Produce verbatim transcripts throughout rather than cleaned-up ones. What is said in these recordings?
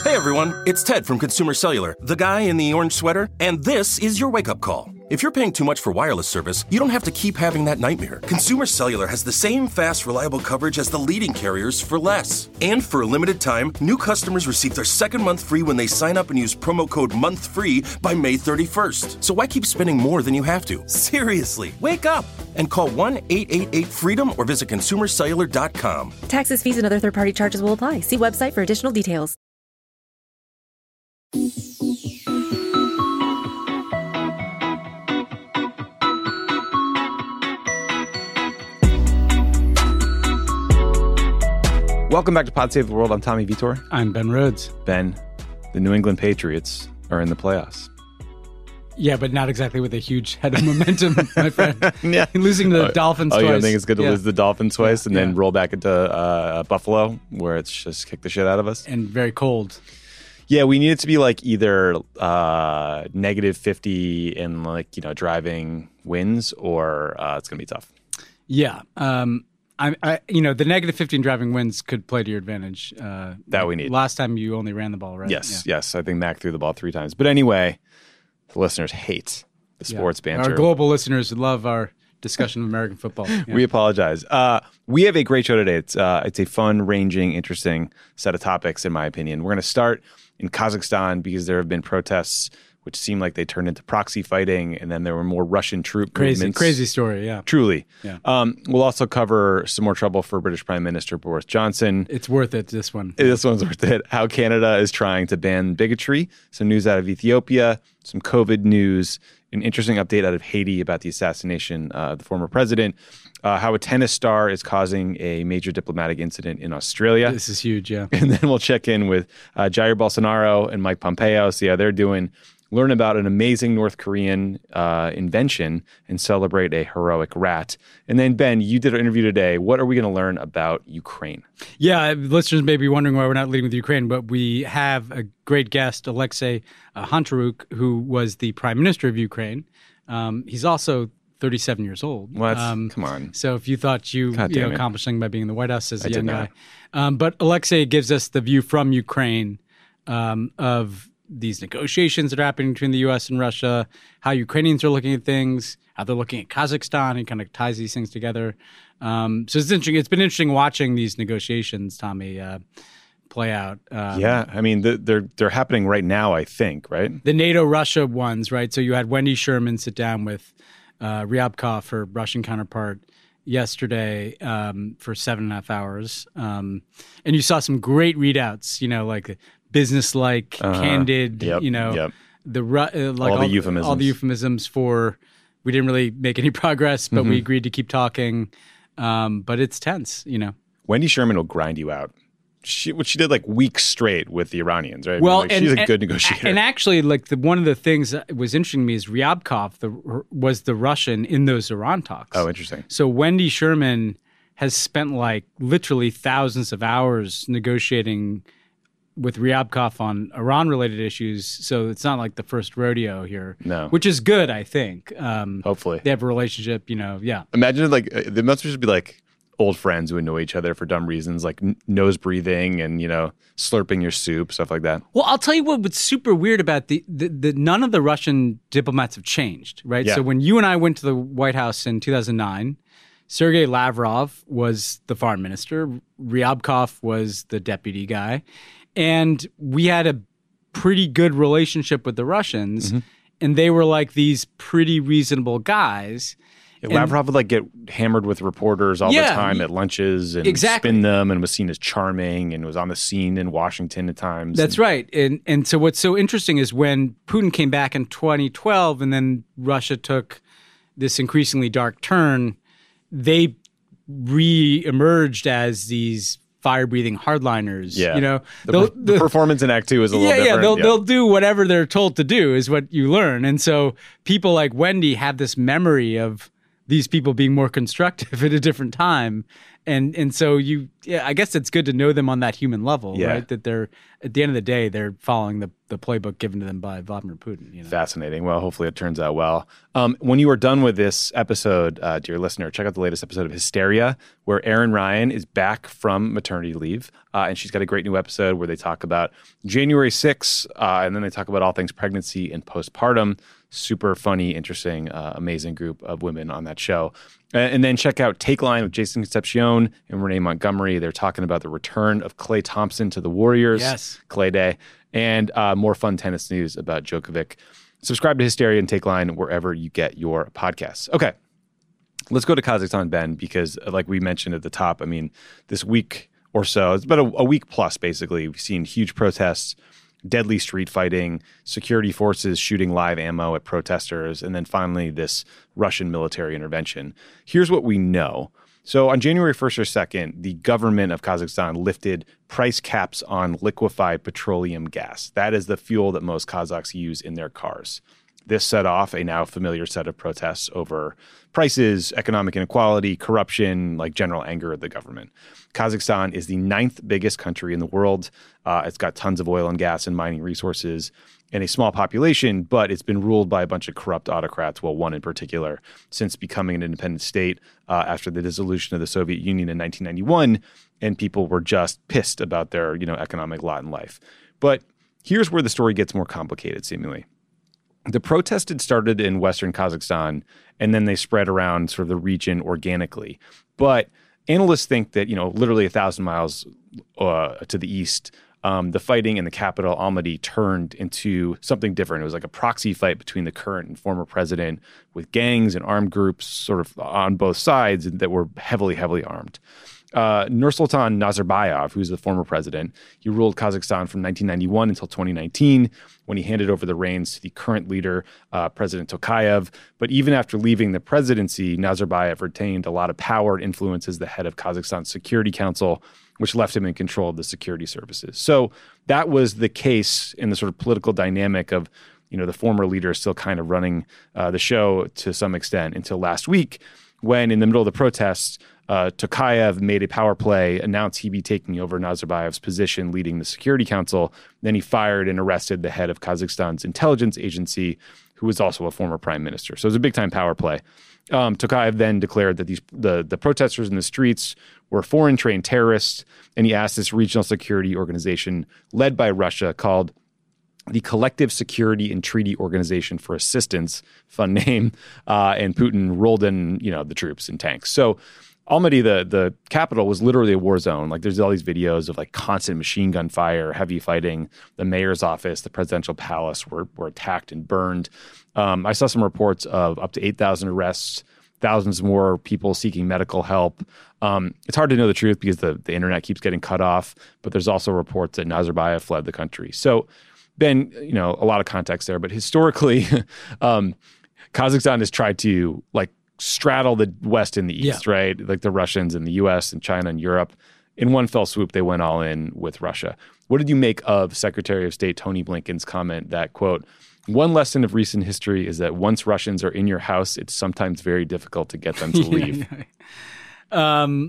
Hey everyone, it's Ted from Consumer Cellular, the guy in the orange sweater, and this is your wake-up call. If you're paying too much for wireless service, you don't have to keep having that nightmare. Consumer Cellular has the same fast, reliable coverage as the leading carriers for less. And for a limited time, new customers receive their second month free when they sign up and use promo code MONTHFREE by May thirty-first. So why keep spending more than you have to? Seriously, wake up and call one eight eight eight FREEDOM or visit consumer cellular dot com. Taxes, fees, and other third-party charges will apply. See website for additional details. Welcome back to Pod Save the World. I'm Tommy Vitor. I'm Ben Rhodes. Ben, the New England Patriots are in the playoffs. Yeah, but not exactly with a huge head of momentum, my friend. Yeah. Losing to the oh, Dolphins oh, twice. Oh, you think it's good to yeah. lose the Dolphins twice and yeah. then roll back into uh, Buffalo, where it's just kick the shit out of us? And very cold. Yeah, we need it to be like either uh, negative fifty in like, you know, driving winds, or uh, it's going to be tough. Yeah. Um, I, I, you know, the negative fifteen driving winds could play to your advantage. Uh, that we need. Last time you only ran the ball, right? Yes, yeah. yes. I think Mac threw the ball three times. But anyway, the listeners hate the sports yeah. banter. Our global listeners love our discussion of American football. Yeah. We apologize. Uh, we have a great show today. It's uh, it's a fun, ranging, interesting set of topics, in my opinion. We're going to start in Kazakhstan because there have been protests which seemed like they turned into proxy fighting, and then there were more Russian troop crazy, movements. Crazy story, yeah. Truly. Yeah. Um, we'll also cover some more trouble for British Prime Minister Boris Johnson. It's worth it, this one. This one's worth it. How Canada is trying to ban bigotry. Some news out of Ethiopia, some COVID news, an interesting update out of Haiti about the assassination uh, of the former president, uh, how a tennis star is causing a major diplomatic incident in Australia. This is huge, yeah. And then we'll check in with uh, Jair Bolsonaro and Mike Pompeo, see how they're doing, learn about an amazing North Korean uh, invention, and celebrate a heroic rat. And then, Ben, you did an interview today. What are we going to learn about Ukraine? Yeah, listeners may be wondering why we're not leading with Ukraine, but we have a great guest, Alexei uh, Hontryuk, who was the prime minister of Ukraine. Um, he's also thirty-seven years old. What? Um, Come on. So if you thought you, God you know, damn it. accomplished something by being in the White House as a I did young not. guy. Um, but Alexei gives us the view from Ukraine um, of these negotiations that are happening between the U S and Russia, how Ukrainians are looking at things, how they're looking at Kazakhstan, and kind of ties these things together. Um, so it's interesting. It's been interesting watching these negotiations, Tommy, uh, play out. Um, Yeah, I mean, the, they're they're happening right now, I think, right? The NATO-Russia ones, right? So you had Wendy Sherman sit down with uh, Ryabkov, her Russian counterpart, yesterday um, for seven and a half hours. Um, and you saw some great readouts, you know, like business-like, Uh-huh. candid, Yep, you know, yep. the ru- uh, like All the euphemisms. all the euphemisms for we didn't really make any progress, but Mm-hmm. we agreed to keep talking. Um, but it's tense, you know. Wendy Sherman will grind you out. She, what she did like weeks straight with the Iranians, right? Well, like, and, she's a and- good negotiator. And actually, like the one of the things that was interesting to me is Ryabkov the, was the Russian in those Iran talks. Oh, interesting. So Wendy Sherman has spent like literally thousands of hours negotiating with Ryabkov on Iran-related issues. So it's not like the first rodeo here. No. Which is good, I think. Um, Hopefully. They have a relationship, you know, yeah. Imagine like uh, they must just be like old friends who annoy each other for dumb reasons, like n- nose breathing and, you know, slurping your soup, stuff like that. Well, I'll tell you what, what's super weird about the, the, the none of the Russian diplomats have changed, right? Yeah. So when you and I went to the White House in two thousand nine, Sergei Lavrov was the foreign minister. Ryabkov was the deputy guy. And we had a pretty good relationship with the Russians. Mm-hmm. And they were like these pretty reasonable guys. Yeah, And- Lavrov would like get hammered with reporters all Yeah, the time y- at lunches and exactly. spin them, and was seen as charming and was on the scene in Washington at times. That's And- right. And and so what's so interesting is when Putin came back in twenty twelve and then Russia took this increasingly dark turn, they re-emerged as these fire-breathing hardliners. Yeah. You know, The, They'll- per- the performance in Act Two is a little yeah, different. yeah, they'll they'll do whatever they're told to do is what you learn. And so people like Wendy have this memory of these people being more constructive at a different time. And and so you, yeah, I guess it's good to know them on that human level, Yeah. right? That they're, at the end of the day, they're following the, the playbook given to them by Vladimir Putin. You know? Fascinating. Well, hopefully it turns out well. Um, when you are done with this episode, uh, dear listener, check out the latest episode of Hysteria, where Erin Ryan is back from maternity leave. Uh, and she's got a great new episode where they talk about January sixth, uh, and then they talk about all things pregnancy and postpartum. Super funny, interesting, uh, amazing group of women on that show. Uh, and then check out Take Line with Jason Concepcion and Renee Montgomery. They're talking about the return of Klay Thompson to the Warriors. Yes. Klay Day. And uh, more fun tennis news about Djokovic. Subscribe to Hysteria and Take Line wherever you get your podcasts. Okay, let's go to Kazakhstan, Ben, because like we mentioned at the top, I mean, this week or so, it's been a, a week plus, basically. We've seen huge protests, deadly street fighting, security forces shooting live ammo at protesters, and then finally this Russian military intervention. Here's what we know. So on January first or second, the government of Kazakhstan lifted price caps on liquefied petroleum gas. That is the fuel that most Kazakhs use in their cars. This set off a now familiar set of protests over prices, economic inequality, corruption, like general anger at the government. Kazakhstan is the ninth biggest country in the world. Uh, it's got tons of oil and gas and mining resources and a small population, but it's been ruled by a bunch of corrupt autocrats, well, one in particular, since becoming an independent state uh, after the dissolution of the Soviet Union in nineteen ninety-one, and people were just pissed about their, you know, economic lot in life. But here's where the story gets more complicated, seemingly. The protest had started in Western Kazakhstan, and then they spread around sort of the region organically. But analysts think that, you know, literally a thousand miles uh, to the east, um, the fighting in the capital, Almaty, turned into something different. It was like a proxy fight between the current and former president with gangs and armed groups sort of on both sides that were heavily, heavily armed. Uh, Nursultan Nazarbayev, who's the former president, he ruled Kazakhstan from nineteen ninety-one until twenty nineteen, when he handed over the reins to the current leader, uh, President Tokayev. But even after leaving the presidency, Nazarbayev retained a lot of power and influence as the head of Kazakhstan's Security Council, which left him in control of the security services. So that was the case in the sort of political dynamic of, you know, the former leader still kind of running uh, the show to some extent until last week, when in the middle of the protests, uh, Tokayev made a power play, announced he'd be taking over Nazarbayev's position leading the Security Council. Then he fired and arrested the head of Kazakhstan's intelligence agency, who was also a former prime minister. So it was a big-time power play. Um, Tokayev then declared that these the, the protesters in the streets were foreign-trained terrorists, and he asked this regional security organization led by Russia called the Collective Security and Treaty Organization for Assistance, fun name, uh, and Putin rolled in, you know, the troops and tanks. So Almaty, the the capital, was literally a war zone. Like, there's all these videos of like constant machine gun fire, heavy fighting. The mayor's office, the presidential palace were were attacked and burned. Um, I saw some reports of up to eight thousand arrests, thousands more people seeking medical help. Um, it's hard to know the truth because the, the internet keeps getting cut off, but there's also reports that Nazarbayev fled the country. So, Ben, you know, a lot of context there, but historically, um, Kazakhstan has tried to like straddle the West and the East, yeah. right? Like the Russians and the U S and China and Europe. In one fell swoop, they went all in with Russia. What did you make of Secretary of State Tony Blinken's comment that, quote, one lesson of recent history is that once Russians are in your house, it's sometimes very difficult to get them to leave. um,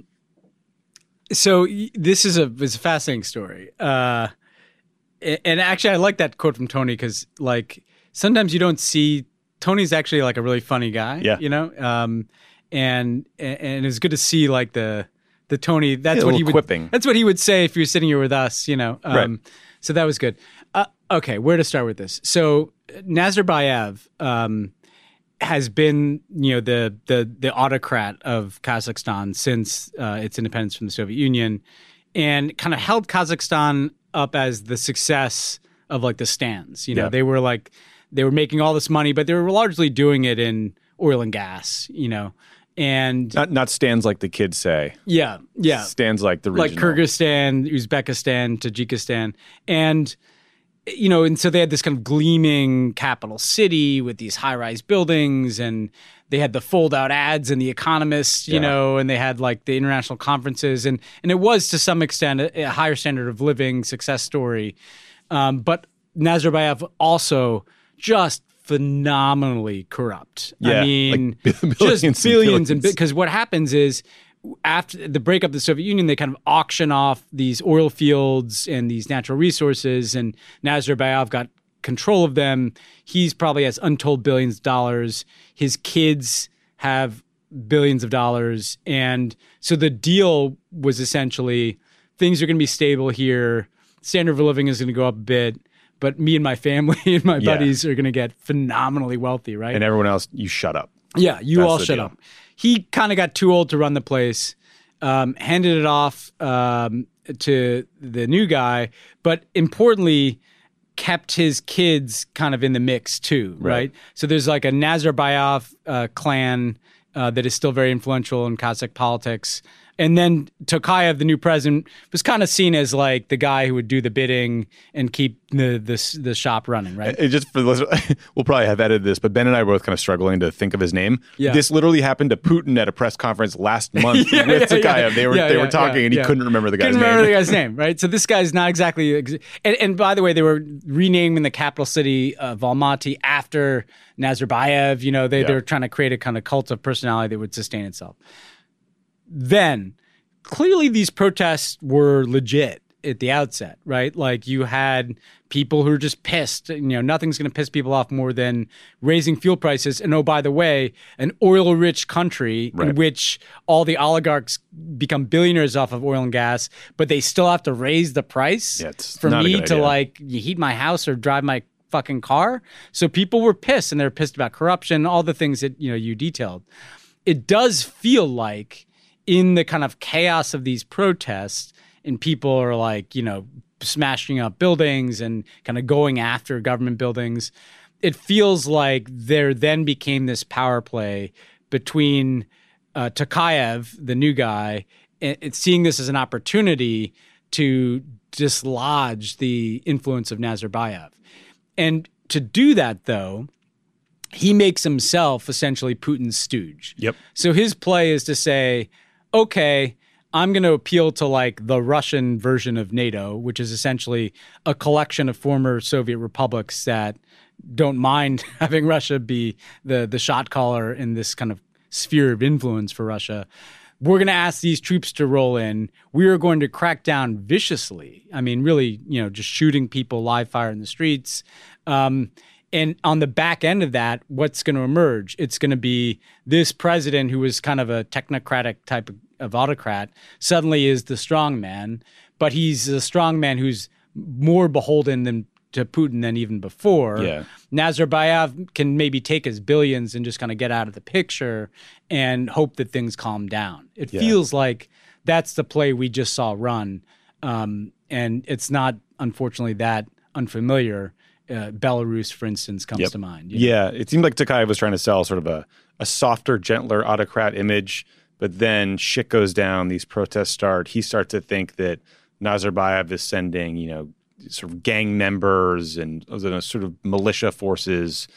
so this is a, it's a fascinating story. Uh, and actually, I like that quote from Tony because, like, sometimes you don't see Tony's actually like a really funny guy, yeah. you know, um, and and it's good to see like the the Tony. That's yeah, what he would. Quipping. That's what he would say if you're sitting here with us, you know. Um, right. So that was good. Uh, okay, where to start with this? So Nazarbayev um, has been, you know, the the the autocrat of Kazakhstan since uh, its independence from the Soviet Union, and kind of held Kazakhstan up as the success of like the stands. You know, yeah. they were like. They were making all this money, but they were largely doing it in oil and gas, you know, and not not stands like the kids say. Yeah, yeah, stands like the regional. Like Kyrgyzstan, Uzbekistan, Tajikistan, and you know, and so they had this kind of gleaming capital city with these high-rise buildings, and they had the fold-out ads in The Economist, you yeah. know, and they had like the international conferences, and and it was to some extent a, a higher standard of living success story, um, but Nazarbayev also just phenomenally corrupt. Yeah, I mean, like billions just and billions and billions. because what happens is after the breakup of the Soviet Union, they kind of auction off these oil fields and these natural resources, and Nazarbayev got control of them. He's probably has untold billions of dollars. His kids have billions of dollars. And so the deal was essentially things are going to be stable here. Standard of living is going to go up a bit, but me and my family and my Yeah. buddies are going to get phenomenally wealthy, right? And everyone else, you shut up. Yeah, you That's all the shut deal. up. He kind of got too old to run the place, um, handed it off um, to the new guy, but importantly, kept his kids kind of in the mix too, right? Right. So there's like a Nazarbayev uh, clan uh, that is still very influential in Kazakh politics. And then Tokayev, the new president, was kind of seen as like the guy who would do the bidding and keep the the, the shop running, right? It just for the listener, we'll probably have edited this, but Ben and I were both kind of struggling to think of his name. Yeah. This literally happened to Putin at a press conference last month Yeah, with yeah, Tokayev. yeah. They were Yeah, they yeah, were talking, yeah, and he yeah. couldn't remember the guy's Couldn't name. remember the guy's name, right? So this guy's not exactly. Ex- and, and by the way, they were renaming the capital city of Almaty after Nazarbayev. You know, they, Yeah. they were trying to create a kind of cult of personality that would sustain itself. Then, clearly, these protests were legit at the outset, right? Like you had people who were just pissed. You know, nothing's going to piss people off more than raising fuel prices. And oh, by the way, an oil-rich country Right. in which all the oligarchs become billionaires off of oil and gas, but they still have to raise the price Yeah, it's for not a me good to idea. like heat my house or drive my fucking car. So people were pissed, and they're pissed about corruption, all the things that you know you detailed. It does feel like in the kind of chaos of these protests, and people are like, you know, smashing up buildings and kind of going after government buildings, it feels like there then became this power play between uh, Tokayev, the new guy, and, and seeing this as an opportunity to dislodge the influence of Nazarbayev. And to do that, though, he makes himself essentially Putin's stooge. Yep. So his play is to say, okay, I'm going to appeal to like the Russian version of NATO, which is essentially a collection of former Soviet republics that don't mind having Russia be the, the shot caller in this kind of sphere of influence for Russia. We're going to ask these troops to roll in. We are going to crack down viciously. I mean, really, you know, just shooting people live fire in the streets. Um, and on the back end of that, what's going to emerge? It's going to be this president who was kind of a technocratic type of, of autocrat suddenly is the strong man, but he's a strong man who's more beholden than to Putin than even before. Yeah. Nazarbayev can maybe take his billions and just kind of get out of the picture and hope that things calm down. It Yeah. feels like that's the play we just saw run. Um, and it's not, unfortunately, that unfamiliar. Uh, Belarus, for instance, comes Yep. to mind. you know? Yeah, it seemed like Tokayev was trying to sell sort of a, a softer, gentler autocrat image, but then shit goes down, these protests start. He starts to think that Nazarbayev is sending, you know, sort of gang members and uh, sort of militia forces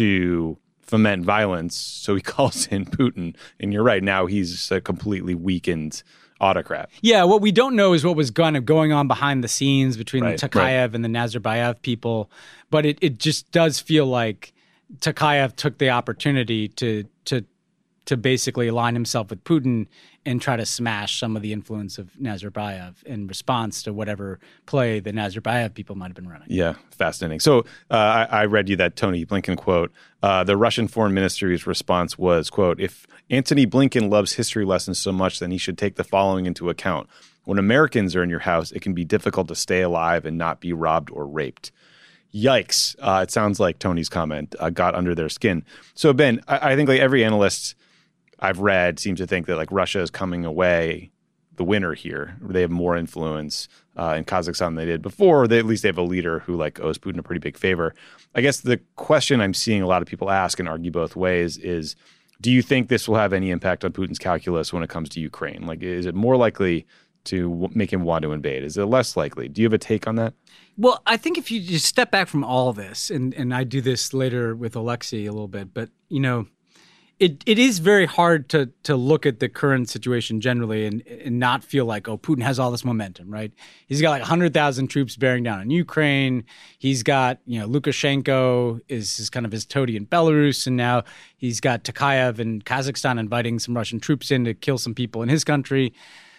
to foment violence. So he calls in Putin, and you're right, now he's a completely weakened autocrat. Yeah, what we don't know is what was kind of going on behind the scenes between Right, the Tokayev right. and the Nazarbayev people, but it, it just does feel like Tokayev took the opportunity to to to basically align himself with Putin and try to smash some of the influence of Nazarbayev in response to whatever play the Nazarbayev people might have been running. Yeah, fascinating. So uh, I, I read you that Tony Blinken quote. Uh, the Russian Foreign Ministry's response was, quote, "If Antony Blinken loves history lessons so much, then he should take the following into account. When Americans are in your house, it can be difficult to stay alive and not be robbed or raped." Yikes. Uh, it sounds like Tony's comment uh, got under their skin. So, Ben, I, I think like every analyst I've read seems to think that like Russia is coming away the winner here. They have more influence uh, in Kazakhstan than they did before. Or they, at least they have a leader who like owes Putin a pretty big favor. I guess the question I'm seeing a lot of people ask and argue both ways is, do you think this will have any impact on Putin's calculus when it comes to Ukraine? Like, is it more likely to w- make him want to invade? Is it less likely? Do you have a take on that? Well, I think if you just step back from all this, and, and I do this later with Alexei a little bit, but, you know, it it is very hard to to look at the current situation generally and, and not feel like, oh, Putin has all this momentum, right? He's got like one hundred thousand troops bearing down on Ukraine. He's got, you know, Lukashenko is, is kind of his toady in Belarus, and now he's got Tokayev in Kazakhstan inviting some Russian troops in to kill some people in his country.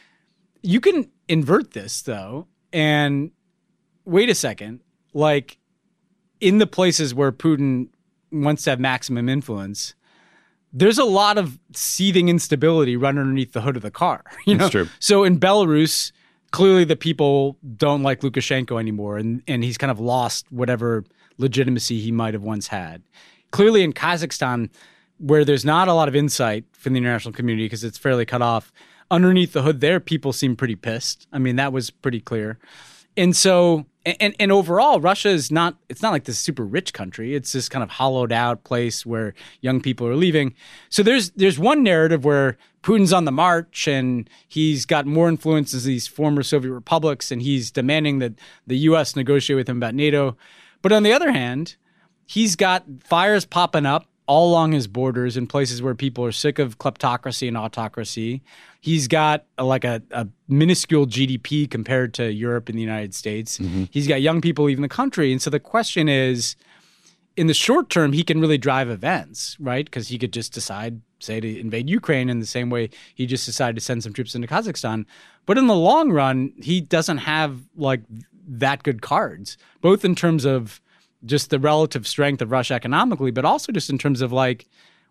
You can invert this, though, and wait a second, like in the places where Putin wants to have maximum influence, there's a lot of seething instability running underneath the hood of the car. You know? That's true. So in Belarus, clearly the people don't like Lukashenko anymore, and, and he's kind of lost whatever legitimacy he might have once had. Clearly in Kazakhstan, where there's not a lot of insight from the international community because it's fairly cut off, underneath the hood there, people seem pretty pissed. I mean, that was pretty clear. And so, and, and overall, Russia is not, it's not like this super rich country. It's this kind of hollowed out place where young people are leaving. So there's there's one narrative where Putin's on the march and he's got more influence as these former Soviet republics and he's demanding that the U S negotiate with him about NATO. But on the other hand, he's got fires popping up all along his borders in places where people are sick of kleptocracy and autocracy. He's got a, like a, a minuscule G D P compared to Europe and the United States. Mm-hmm. He's got young people leaving the country. And so the question is, in the short term, he can really drive events, right? Because he could just decide, say, to invade Ukraine in the same way he just decided to send some troops into Kazakhstan. But in the long run, he doesn't have like that good cards, both in terms of just the relative strength of Russia economically, but also just in terms of like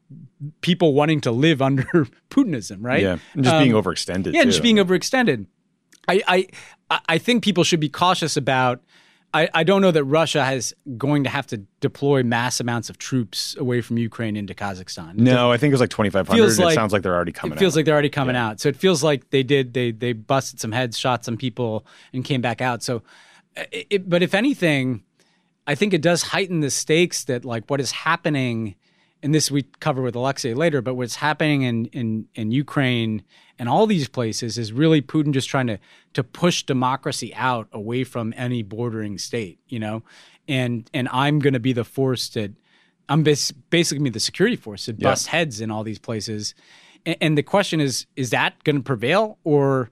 people wanting to live under Putinism, right? Yeah, and just um, being overextended. Yeah, too. just being overextended. I, I I think people should be cautious about. I, I don't know that Russia is going to have to deploy mass amounts of troops away from Ukraine into Kazakhstan. No, I think it was like twenty-five hundred. Feels like- it sounds like they're already coming out. It feels like they're already coming Yeah. out. So it feels like they did. They they busted some heads, shot some people, and came back out. So, it, but if anything, I think it does heighten the stakes that like what is happening, and this we cover with Alexei later, but what's happening in, in, in Ukraine and all these places is really Putin just trying to to push democracy out away from any bordering state, you know? And and I'm going to be the force that, I'm bas- basically be the security force that Yeah. busts heads in all these places. And, and the question is, is that going to prevail, or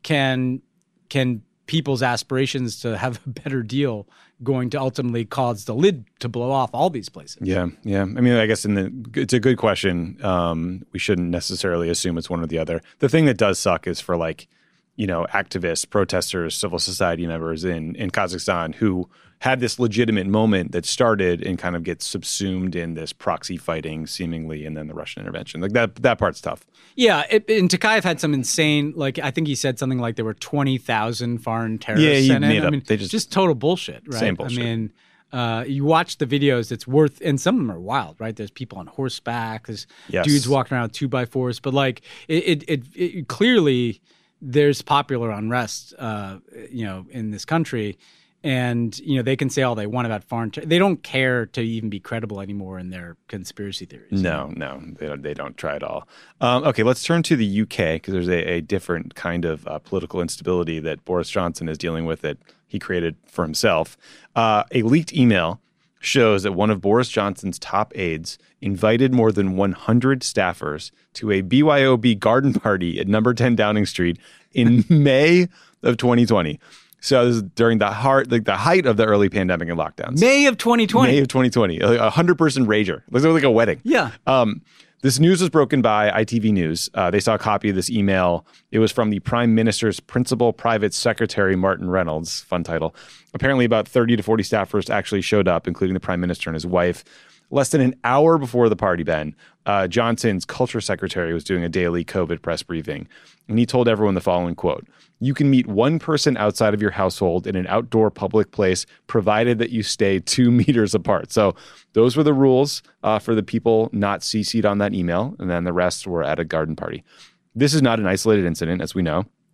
can can people's aspirations to have a better deal going to ultimately cause the lid to blow off all these places? Yeah, yeah. I mean, I guess in the it's a good question. Um, we shouldn't necessarily assume it's one or the other. The thing that does suck is for like, you know, activists, protesters, civil society members in in Kazakhstan who had this legitimate moment that started and kind of gets subsumed in this proxy fighting, seemingly, and then the Russian intervention. Like that that part's tough. Yeah, it, and Tokayev had some insane, like I think he said something like there were twenty thousand foreign terrorists Yeah, he in it. made I up. mean, They just- just total bullshit, right? Same bullshit. I mean, uh, you watch the videos, it's worth, and some of them are wild, right? There's people on horseback, there's Yes. dudes walking around with two by fours, but like it, it, it, it clearly there's popular unrest, uh, you know, in this country. And, you know, they can say all they want about foreign ter- they don't care to even be credible anymore in their conspiracy theories. No, no, they don't, they don't try at all. Um, okay, let's turn to the U K because there's a, a different kind of uh, political instability that Boris Johnson is dealing with that he created for himself. Uh, a leaked email shows that one of Boris Johnson's top aides invited more than one hundred staffers to a B Y O B garden party at number ten Downing Street in May of twenty twenty. So this is during the heart, like the height of the early pandemic and lockdowns. May of twenty twenty. May of twenty twenty. A hundred-person rager. It looks like a wedding. Yeah. Um, this news was broken by I T V News. Uh, they saw a copy of this email. It was from the Prime Minister's Principal Private Secretary, Martin Reynolds. Fun title. Apparently about thirty to forty staffers actually showed up, including the Prime Minister and his wife. Less than an hour before the party, Ben, uh, Johnson's culture secretary was doing a daily COVID press briefing. And he told everyone the following quote: "You can meet one person outside of your household in an outdoor public place, provided that you stay two meters apart." So those were the rules uh, for the people not C C'd on that email. And then the rest were at a garden party. This is not an isolated incident, as we know.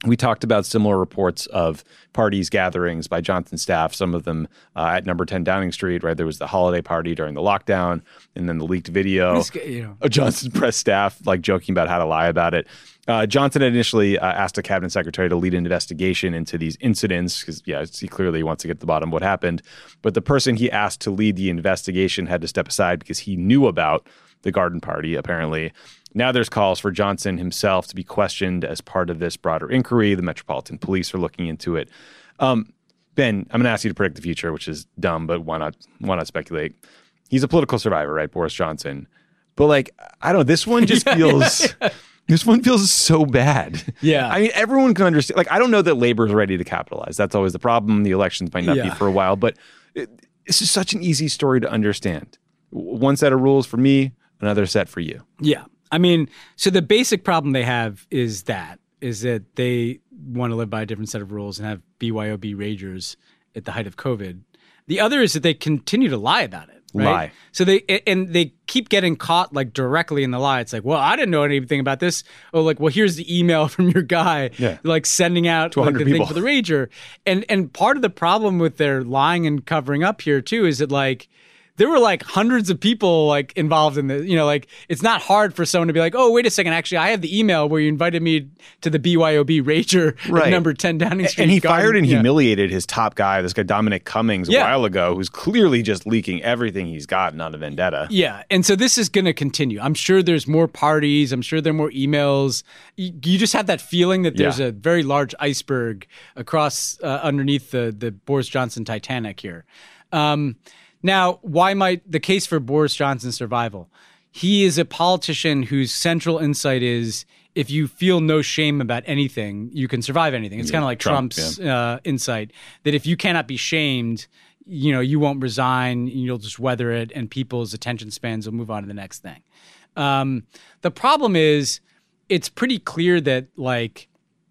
We talked about similar reports of parties, gatherings by Johnson staff, some of them uh, at number ten Downing Street, right? There was the holiday party during the lockdown, and then the leaked video you know. of Johnson press staff like joking about how to lie about it. Uh, Johnson had initially uh, asked a cabinet secretary to lead an investigation into these incidents because, yeah, he clearly wants to get to the bottom of what happened. But the person he asked to lead the investigation had to step aside because he knew about the garden party, apparently. Now there's calls for Johnson himself to be questioned as part of this broader inquiry. The Metropolitan Police are looking into it. Um, Ben, I'm going to ask you to predict the future, which is dumb, but why not? Why not speculate? He's a political survivor, right, Boris Johnson? But like, I don't know. This one just yeah, feels. Yeah, yeah. This one feels so bad. Yeah. I mean, everyone can understand. Like, I don't know that labor is ready to capitalize. That's always the problem. The elections might not yeah. be for a while, but it, this is such an easy story to understand. One set of rules for me, another set for you. Yeah. I mean, so the basic problem they have is that, is that they want to live by a different set of rules and have B Y O B ragers at the height of COVID. The other is that they continue to lie about it. Right? Lie. So they, and they keep getting caught like directly in the lie. It's like, well, I didn't know anything about this. Oh, like, well, here's the email from your guy, yeah. like sending out like, the people. thing for the rager. And, and part of the problem with their lying and covering up here too, is that like, there were like hundreds of people like involved in this, you know, like it's not hard for someone to be like, oh, wait a second. Actually, I have the email where you invited me to the B Y O B rager right. at number ten Downing Street. And he Garden. fired and yeah. humiliated his top guy, this guy Dominic Cummings, a yeah. while ago, who's clearly just leaking everything he's got on a vendetta. Yeah. And so this is going to continue. I'm sure there's more parties. I'm sure there are more emails. You, you just have that feeling that there's yeah. a very large iceberg across uh, underneath the, the Boris Johnson Titanic here. Um, Now, why might the case for Boris Johnson's survival? He is a politician whose central insight is if you feel no shame about anything, you can survive anything. It's yeah, kind of like Trump, Trump's yeah. uh, insight that if you cannot be shamed, you know, you won't resign, you'll just weather it, and people's attention spans will move on to the next thing. Um, the problem is it's pretty clear that, like,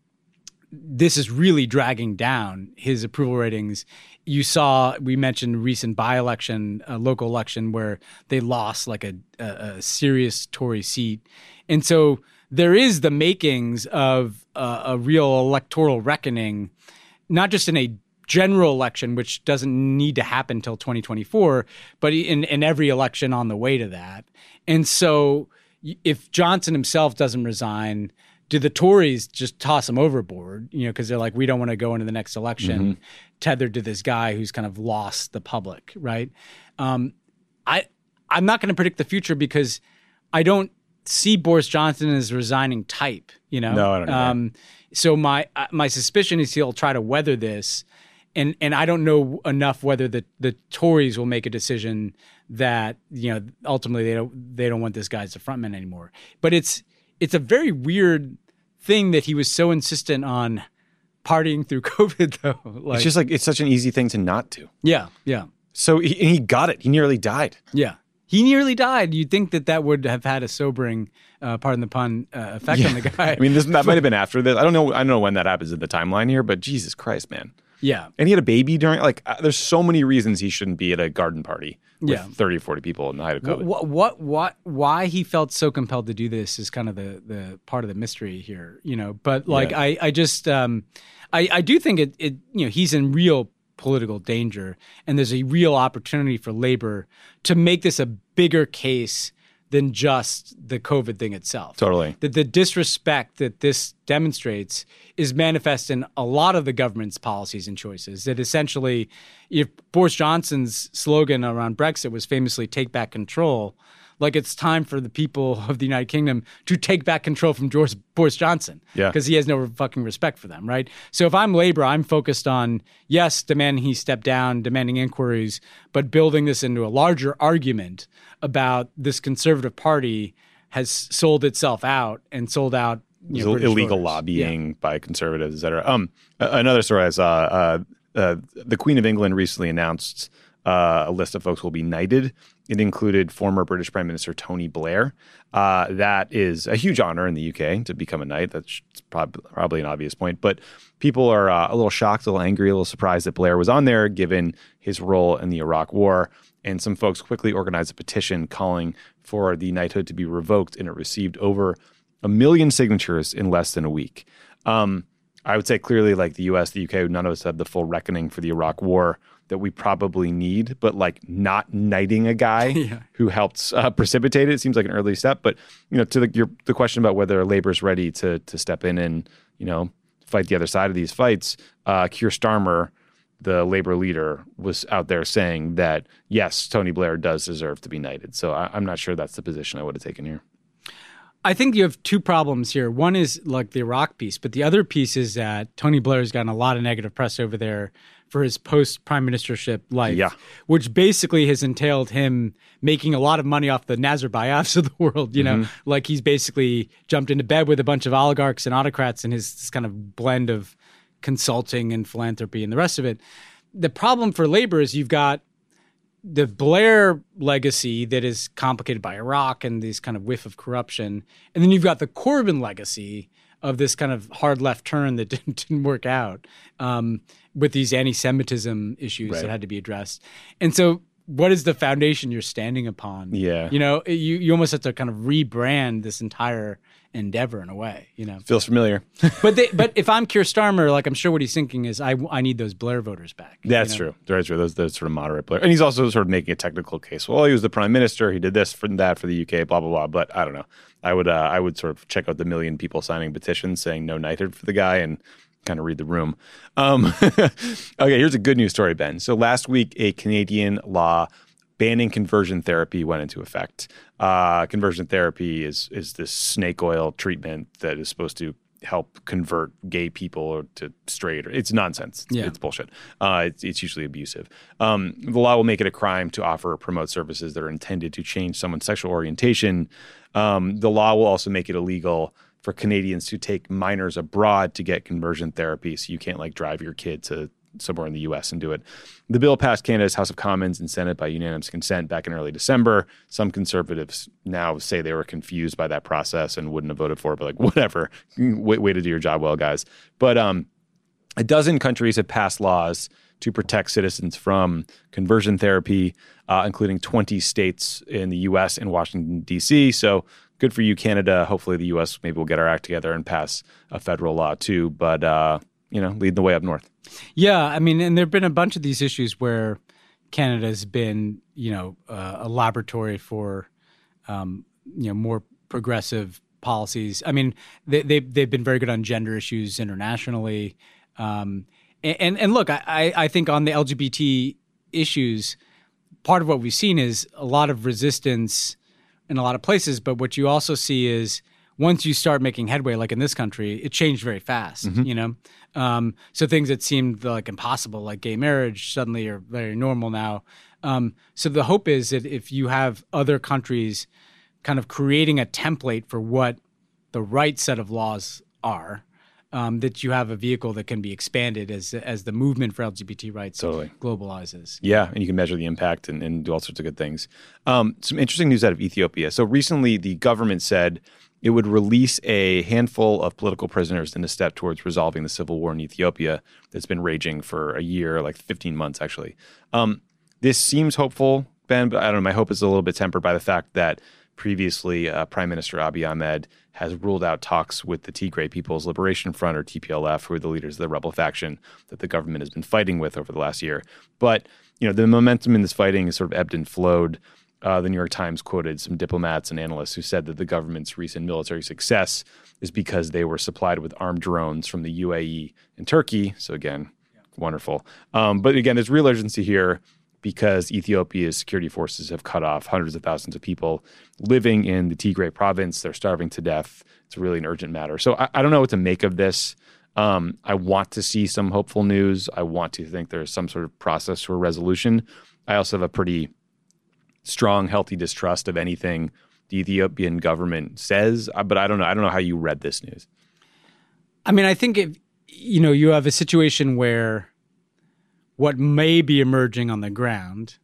this is really dragging down his approval ratings. You saw, we mentioned recent by-election, a local election where they lost like a, a, a serious Tory seat. And so there is the makings of uh, a real electoral reckoning, not just in a general election, which doesn't need to happen until twenty twenty-four, but in, in every election on the way to that. And so if Johnson himself doesn't resign, do the Tories just toss him overboard, you know, because they're like, we don't want to go into the next election mm-hmm. tethered to this guy who's kind of lost the public, right? Um, I, I'm not going to predict the future because I don't see Boris Johnson as resigning type, you know? No, I don't know. Um, so my my suspicion is he'll try to weather this, and and I don't know enough whether the, the Tories will make a decision that, you know, ultimately they don't they don't want this guy as a frontman anymore. But it's It's a very weird thing that he was so insistent on partying through COVID, though. Like, it's just like, it's such an easy thing to not do. Yeah, yeah. So he, and he got it. He nearly died. Yeah. He nearly died. You'd think that that would have had a sobering, uh, pardon the pun, uh, effect yeah. on the guy. I mean, this, that might have been after this. I don't know. I don't know when that happens in the timeline here, but Jesus Christ, man. Yeah. And he had a baby during, like, uh, there's so many reasons he shouldn't be at a garden party with yeah. thirty or forty people in the height of COVID. What, what, what, why he felt so compelled to do this is kind of the, the part of the mystery here, you know, but like, yeah. I, I just, um, I, I do think it, it, you know, he's in real political danger, and there's a real opportunity for labor to make this a bigger case than just the COVID thing itself. Totally. That the disrespect that this demonstrates is manifest in a lot of the government's policies and choices. That essentially, if Boris Johnson's slogan around Brexit was famously "take back control," like it's time for the people of the United Kingdom to take back control from George, Boris Johnson. Yeah. Because he has no fucking respect for them, right? So if I'm Labor, I'm focused on, yes, demanding he step down, demanding inquiries, but building this into a larger argument about this conservative party has sold itself out and sold out, you know, British illegal voters. lobbying yeah. by conservatives, et cetera. Um, another story I saw, uh, uh, the Queen of England recently announced uh, a list of folks who will be knighted. It included former British Prime Minister Tony Blair. Uh, that is a huge honor in the U K to become a knight. That's prob- probably an obvious point. But people are uh, a little shocked, a little angry, a little surprised that Blair was on there, given his role in the Iraq War. And some folks quickly organized a petition calling for the knighthood to be revoked, and it received over a million signatures in less than a week. Um, I would say clearly, like the U S, the U K, none of us had the full reckoning for the Iraq War that we probably need, but like not knighting a guy yeah. who helped uh, precipitate it seems like an early step. But, you know, to the, your, the question about whether Labour's ready to to step in and, you know, fight the other side of these fights, uh, Keir Starmer, the Labour leader, was out there saying that, yes, Tony Blair does deserve to be knighted. So I, I'm not sure that's the position I would have taken here. I think you have two problems here. One is like the Iraq piece, but the other piece is that Tony Blair has gotten a lot of negative press over there for his post-prime ministership life, yeah. which basically has entailed him making a lot of money off the Nazarbayevs of the world. You know, mm-hmm. like he's basically jumped into bed with a bunch of oligarchs and autocrats and his this kind of blend of consulting and philanthropy and the rest of it. The problem for Labour is you've got the Blair legacy that is complicated by Iraq and this kind of whiff of corruption. And then you've got the Corbyn legacy of this kind of hard left turn that didn't, didn't work out um, with these anti-Semitism issues right. that had to be addressed. And so what is the foundation you're standing upon? Yeah. You know, you, you almost have to kind of rebrand this entire endeavor in a way, you know. Feels familiar. but they, but if I'm Keir Starmer, like I'm sure what he's thinking is I, I need those Blair voters back. That's you know? true. That's true. Those, those sort of moderate Blair. And he's also sort of making a technical case. Well, he was the prime minister. He did this for that for the U K, blah, blah, blah. But I don't know. I would uh, I would sort of check out the million people signing petitions saying no knighthood for the guy and kind of read the room. Um, okay, here's a good news story, Ben. So last week, a Canadian law banning conversion therapy went into effect. Uh, conversion therapy is is this snake oil treatment that is supposed to help convert gay people to straight. It's nonsense. Yeah. It's bullshit. Uh, it's, it's usually abusive. Um, the law will make it a crime to offer or promote services that are intended to change someone's sexual orientation. Um, the law will also make it illegal for Canadians to take minors abroad to get conversion therapy. So you can't like drive your kid to somewhere in the U S and do it. The bill passed Canada's House of Commons and Senate by unanimous consent back in early December. Some conservatives now say they were confused by that process and wouldn't have voted for it, but like, whatever. Way, way to do your job well, guys. But um, a dozen countries have passed laws to protect citizens from conversion therapy, uh, including twenty states in the U S and Washington, D C. So good for you, Canada. Hopefully the U S maybe will get our act together and pass a federal law too. But, uh, you know, lead the way up north. Yeah, I mean, and there have been a bunch of these issues where Canada's been, you know, uh, a laboratory for, um, you know, more progressive policies. I mean, they, they've they've been very good on gender issues internationally, um, and, and and look, I I think on the L G B T issues, part of what we've seen is a lot of resistance in a lot of places. But what you also see is once you start making headway, like in this country, it changed very fast, mm-hmm. you know? Um, so things that seemed like impossible, like gay marriage, suddenly are very normal now. Um, so the hope is that if you have other countries kind of creating a template for what the right set of laws are, um, that you have a vehicle that can be expanded as as the movement for L G B T rights totally globalizes. Yeah, and you can measure the impact and, and do all sorts of good things. Um, some interesting news out of Ethiopia. So recently the government said it would release a handful of political prisoners in a step towards resolving the civil war in Ethiopia that's been raging for a year, like fifteen months, actually. Um, this seems hopeful, Ben, but I don't know. My hope is a little bit tempered by the fact that previously uh, Prime Minister Abiy Ahmed has ruled out talks with the Tigray People's Liberation Front, or T P L F, who are the leaders of the rebel faction that the government has been fighting with over the last year. But, you know, the momentum in this fighting has sort of ebbed and flowed. Uh, the New York Times quoted some diplomats and analysts who said that the government's recent military success is because they were supplied with armed drones from the U A E and Turkey. So again, yeah. wonderful. Um, but again, there's real urgency here because Ethiopia's security forces have cut off hundreds of thousands of people living in the Tigray province. They're starving to death. It's really an urgent matter. So I, I don't know what to make of this. Um, I want to see some hopeful news. I want to think there's some sort of process for resolution. I also have a pretty strong, healthy distrust of anything the Ethiopian government says, but I don't know. I don't know how you read this news. I mean, I think if, you know, you have a situation where what may be emerging on the ground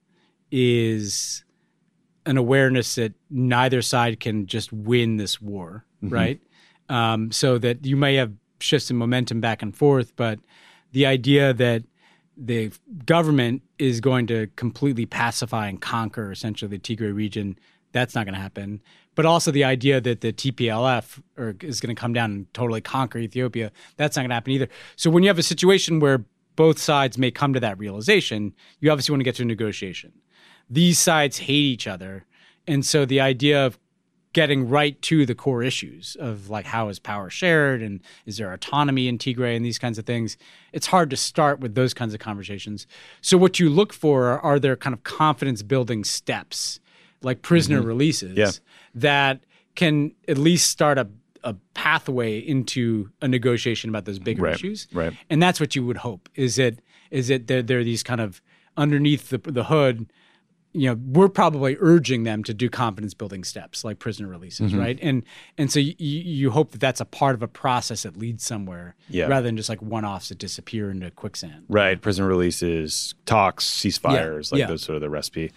is an awareness that neither side can just win this war, mm-hmm. right? Um, so that you may have shifts in momentum back and forth, but the idea that the government is going to completely pacify and conquer essentially the Tigray region, That's not going to happen. But also the idea that the T P L F or, is going to come down and totally conquer Ethiopia, that's not going to happen either. So when you have a situation where both sides may come to that realization, you obviously want to get to a negotiation. These sides hate each other. And so the idea of getting right to the core issues of like how is power shared and is there autonomy in Tigray and these kinds of things, it's hard to start with those kinds of conversations. So what you look for are, are there kind of confidence building steps like prisoner mm-hmm. releases yeah. that can at least start a, a pathway into a negotiation about those bigger right. issues. Right. And that's what you would hope is that is that there, there are these kind of underneath the, the hood, you know, we're probably urging them to do confidence building steps like prisoner releases, mm-hmm. right? And and so you, you hope that that's a part of a process that leads somewhere yeah. rather than just like one-offs that disappear into quicksand. Right. Prisoner releases, talks, ceasefires, yeah. like yeah. those sort of the recipe.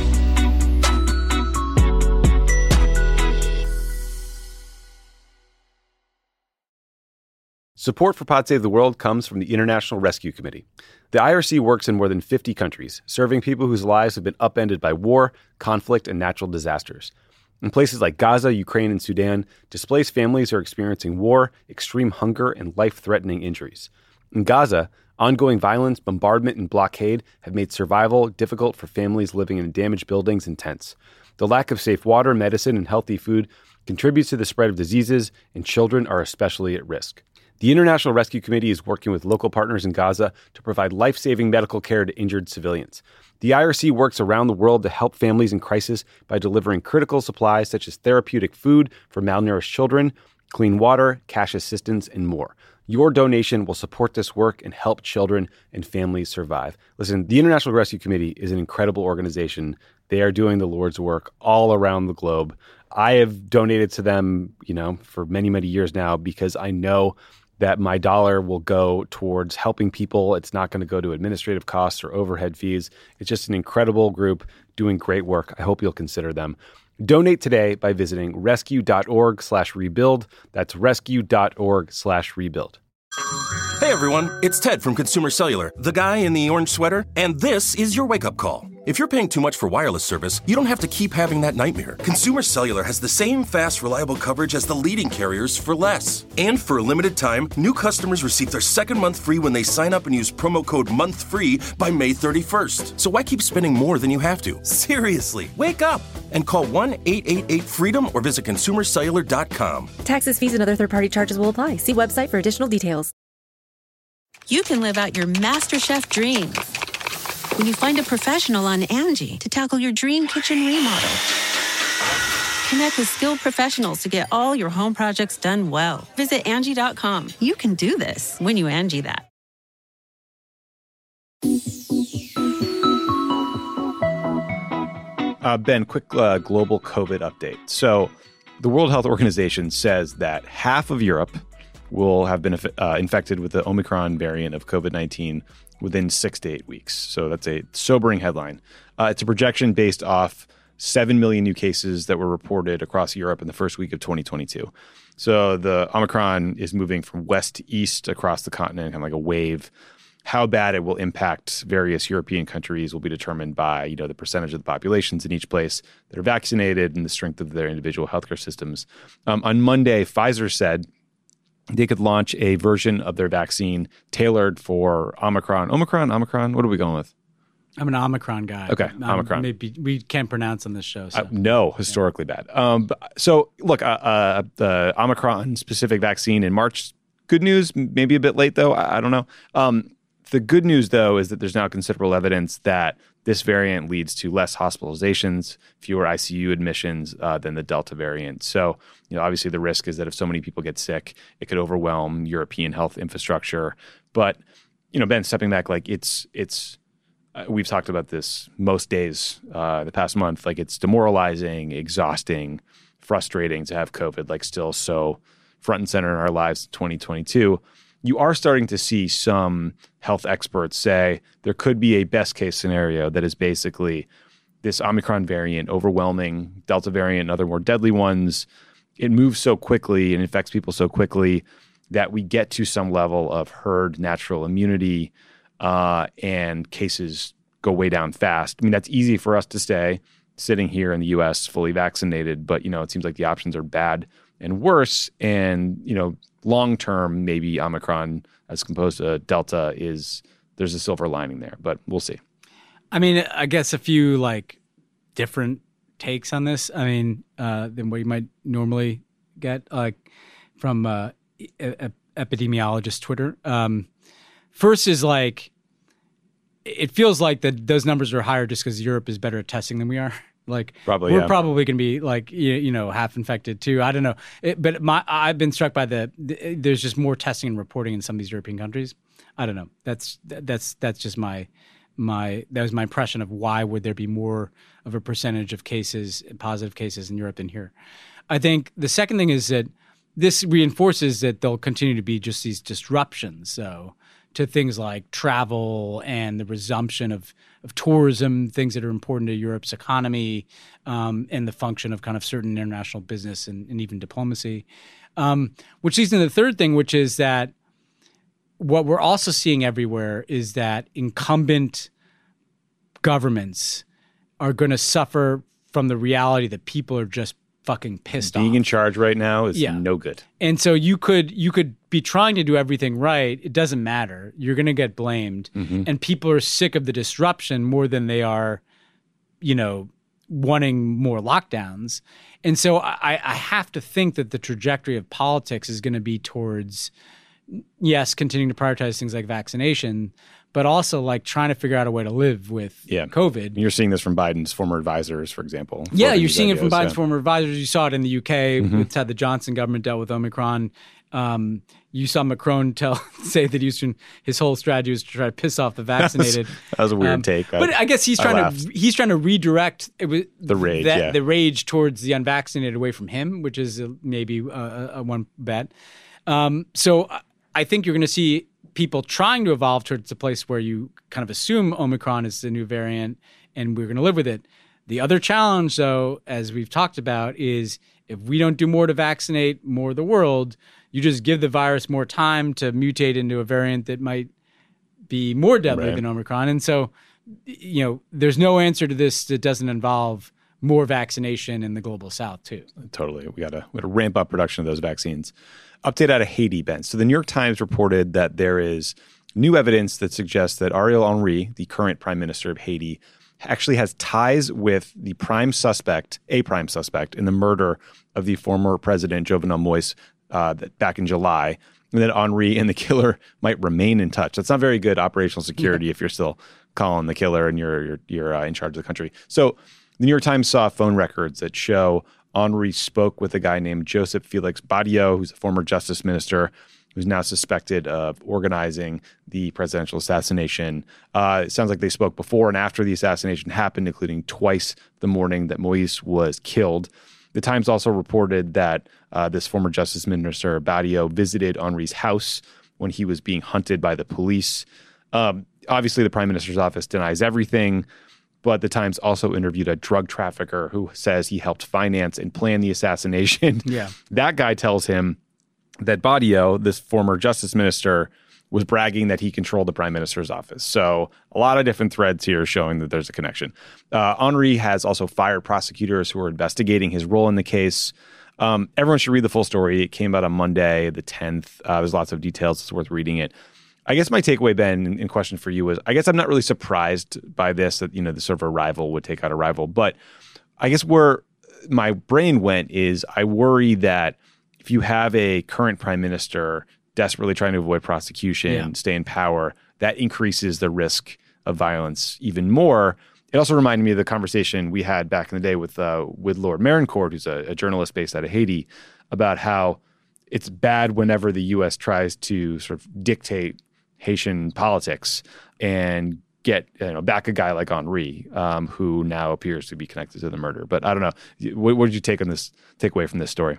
Support for Pod Save the World comes from the International Rescue Committee. The I R C works in more than fifty countries, serving people whose lives have been upended by war, conflict, and natural disasters. In places like Gaza, Ukraine, and Sudan, displaced families are experiencing war, extreme hunger, and life-threatening injuries. In Gaza, ongoing violence, bombardment, and blockade have made survival difficult for families living in damaged buildings and tents. The lack of safe water, medicine, and healthy food contributes to the spread of diseases, and children are especially at risk. The International Rescue Committee is working with local partners in Gaza to provide life-saving medical care to injured civilians. The I R C works around the world to help families in crisis by delivering critical supplies such as therapeutic food for malnourished children, clean water, cash assistance, and more. Your donation will support this work and help children and families survive. Listen, the International Rescue Committee is an incredible organization. They are doing the Lord's work all around the globe. I have donated to them, you know, for many, many years now because I know that my dollar will go towards helping people. It's not going to go to administrative costs or overhead fees. It's just an incredible group doing great work. I hope you'll consider them. Donate today by visiting rescue.org slash rebuild. That's rescue.org slash rebuild. Hey everyone, it's Ted from Consumer Cellular, the guy in the orange sweater, and this is your wake-up call. If you're paying too much for wireless service, you don't have to keep having that nightmare. Consumer Cellular has the same fast, reliable coverage as the leading carriers for less. And for a limited time, new customers receive their second month free when they sign up and use promo code MONTHFREE by May thirty-first. So why keep spending more than you have to? Seriously, wake up and call one eight eight eight FREEDOM or visit consumer cellular dot com. Taxes, fees, and other third-party charges will apply. See website for additional details. You can live out your MasterChef dreams when you find a professional on Angie to tackle your dream kitchen remodel. Connect with skilled professionals to get all your home projects done well. Visit Angie dot com. You can do this when you Angie that. Uh, Ben, quick uh, global COVID update. So the World Health Organization says that half of Europe will have been uh, infected with the Omicron variant of COVID nineteen within six to eight weeks. So that's a sobering headline. Uh, it's a projection based off seven million new cases that were reported across Europe in the first week of twenty twenty-two. So the Omicron is moving from west to east across the continent, kind of like a wave. How bad it will impact various European countries will be determined by, you know, the percentage of the populations in each place that are vaccinated and the strength of their individual healthcare systems. Um, on Monday, Pfizer said they could launch a version of their vaccine tailored for Omicron. Omicron? Omicron? What are we going with? I'm an Omicron guy. Okay, um, Omicron. Maybe we can't pronounce on this show. So. Uh, no, historically yeah. bad. Um, so, look, uh, uh, the Omicron-specific vaccine in March, good news, maybe a bit late, though. I, I don't know. Um, the good news, though, is that there's now considerable evidence that this variant leads to less hospitalizations, fewer I C U admissions uh, than the Delta variant. So, you know, obviously the risk is that if so many people get sick, it could overwhelm European health infrastructure. But, you know, Ben, stepping back, like it's it's uh, we've talked about this most days uh, the past month. Like it's demoralizing, exhausting, frustrating to have COVID like still so front and center in our lives in twenty twenty-two. You are starting to see some health experts say there could be a best case scenario that is basically this Omicron variant overwhelming Delta variant and other more deadly ones. It moves so quickly and infects people so quickly that we get to some level of herd natural immunity uh, and cases go way down fast. I mean, that's easy for us to say. sitting here in the U S fully vaccinated, but, you know, it seems like the options are bad and worse. And, you know, long term, maybe Omicron as composed to Delta is, there's a silver lining there, but we'll see. I mean, I guess a few like different takes on this. I mean, uh, than what you might normally get, like from uh, e- e- epidemiologist Twitter. Um, first is like, it feels like that those numbers are higher just because Europe is better at testing than we are. Like probably, we're yeah. probably going to be like you, you know half infected too. I don't know, it, but my I've been struck by the, the there's just more testing and reporting in some of these European countries. I don't know. That's that's that's just my my that was my impression of why would there be more of a percentage of cases, positive cases in Europe than here. I think the second thing is that this reinforces that there'll continue to be just these disruptions. So to things like travel and the resumption of, of tourism, things that are important to Europe's economy, um, and the function of kind of certain international business and, and even diplomacy. Um, which leads to the third thing, which is that what we're also seeing everywhere is that incumbent governments are going to suffer from the reality that people are just fucking pissed Being off. in charge right now is Yeah. no good. And so you could you could be trying to do everything right. It doesn't matter. You're going to get blamed. Mm-hmm. And people are sick of the disruption more than they are, you know, wanting more lockdowns. And so I, I have to think that the trajectory of politics is going to be towards, yes, continuing to prioritize things like vaccination, but also like trying to figure out a way to live with Yeah. COVID. And you're seeing this from Biden's former advisors, for example. Yeah, floating you're these seeing it from ideas, Biden's yeah. former advisors. You saw it in the U K Mm-hmm. with how the Johnson government dealt with Omicron. Um, you saw Macron tell say that Houston, his whole strategy was to try to piss off the vaccinated. That was a weird Um, take. But I guess he's I trying laughed. to he's trying to redirect it was The rage, that, yeah. the rage towards the unvaccinated away from him, which is uh, maybe a, a, a one bet. Um, so I- I think you're going to see people trying to evolve towards a place where you kind of assume Omicron is the new variant and we're going to live with it. The other challenge, though, as we've talked about, is if we don't do more to vaccinate more of the world, you just give the virus more time to mutate into a variant that might be more deadly Right. than Omicron. And so, you know, there's no answer to this that doesn't involve more vaccination in the global south, too. Totally. We got to we got to ramp up production of those vaccines. Update out of Haiti, Ben. So the New York Times reported that there is new evidence that suggests that Ariel Henry, the current prime minister of Haiti, actually has ties with the prime suspect, a prime suspect, in the murder of the former president, Jovenel Moïse, uh, that back in July, and that Henry and the killer might remain in touch. That's not very good operational security if you're still calling the killer and you're you're, you're uh, in charge of the country. So the New York Times saw phone records that show Henry spoke with a guy named Joseph Felix Badio, who's a former justice minister, who's now suspected of organizing the presidential assassination. Uh, it sounds like they spoke before and after the assassination happened, including twice the morning that Moïse was killed. The Times also reported that uh, this former justice minister, Badio, visited Henry's house when he was being hunted by the police. Um, obviously, the prime minister's office denies everything. But the Times also interviewed a drug trafficker who says he helped finance and plan the assassination. Yeah. That guy tells him that Badio, this former justice minister, was bragging that he controlled the prime minister's office. So a lot of different threads here showing that there's a connection. Uh, Henry has also fired prosecutors who are investigating his role in the case. Um, everyone should read the full story. It came out on Monday, the tenth. Uh, there's lots of details. It's worth reading it. I guess my takeaway, Ben, in question for you was, I guess I'm not really surprised by this, that, you know, the sort of a rival would take out a rival. But I guess where my brain went is I worry that if you have a current prime minister desperately trying to avoid prosecution, Yeah. stay in power, that increases the risk of violence even more. It also reminded me of the conversation we had back in the day with uh, with Lord Marincourt, who's a, a journalist based out of Haiti, about how it's bad whenever the U S tries to sort of dictate Haitian politics and get, you know, back a guy like Henry, um, who now appears to be connected to the murder. But I don't know. What, what did you take on this? Take away from this story?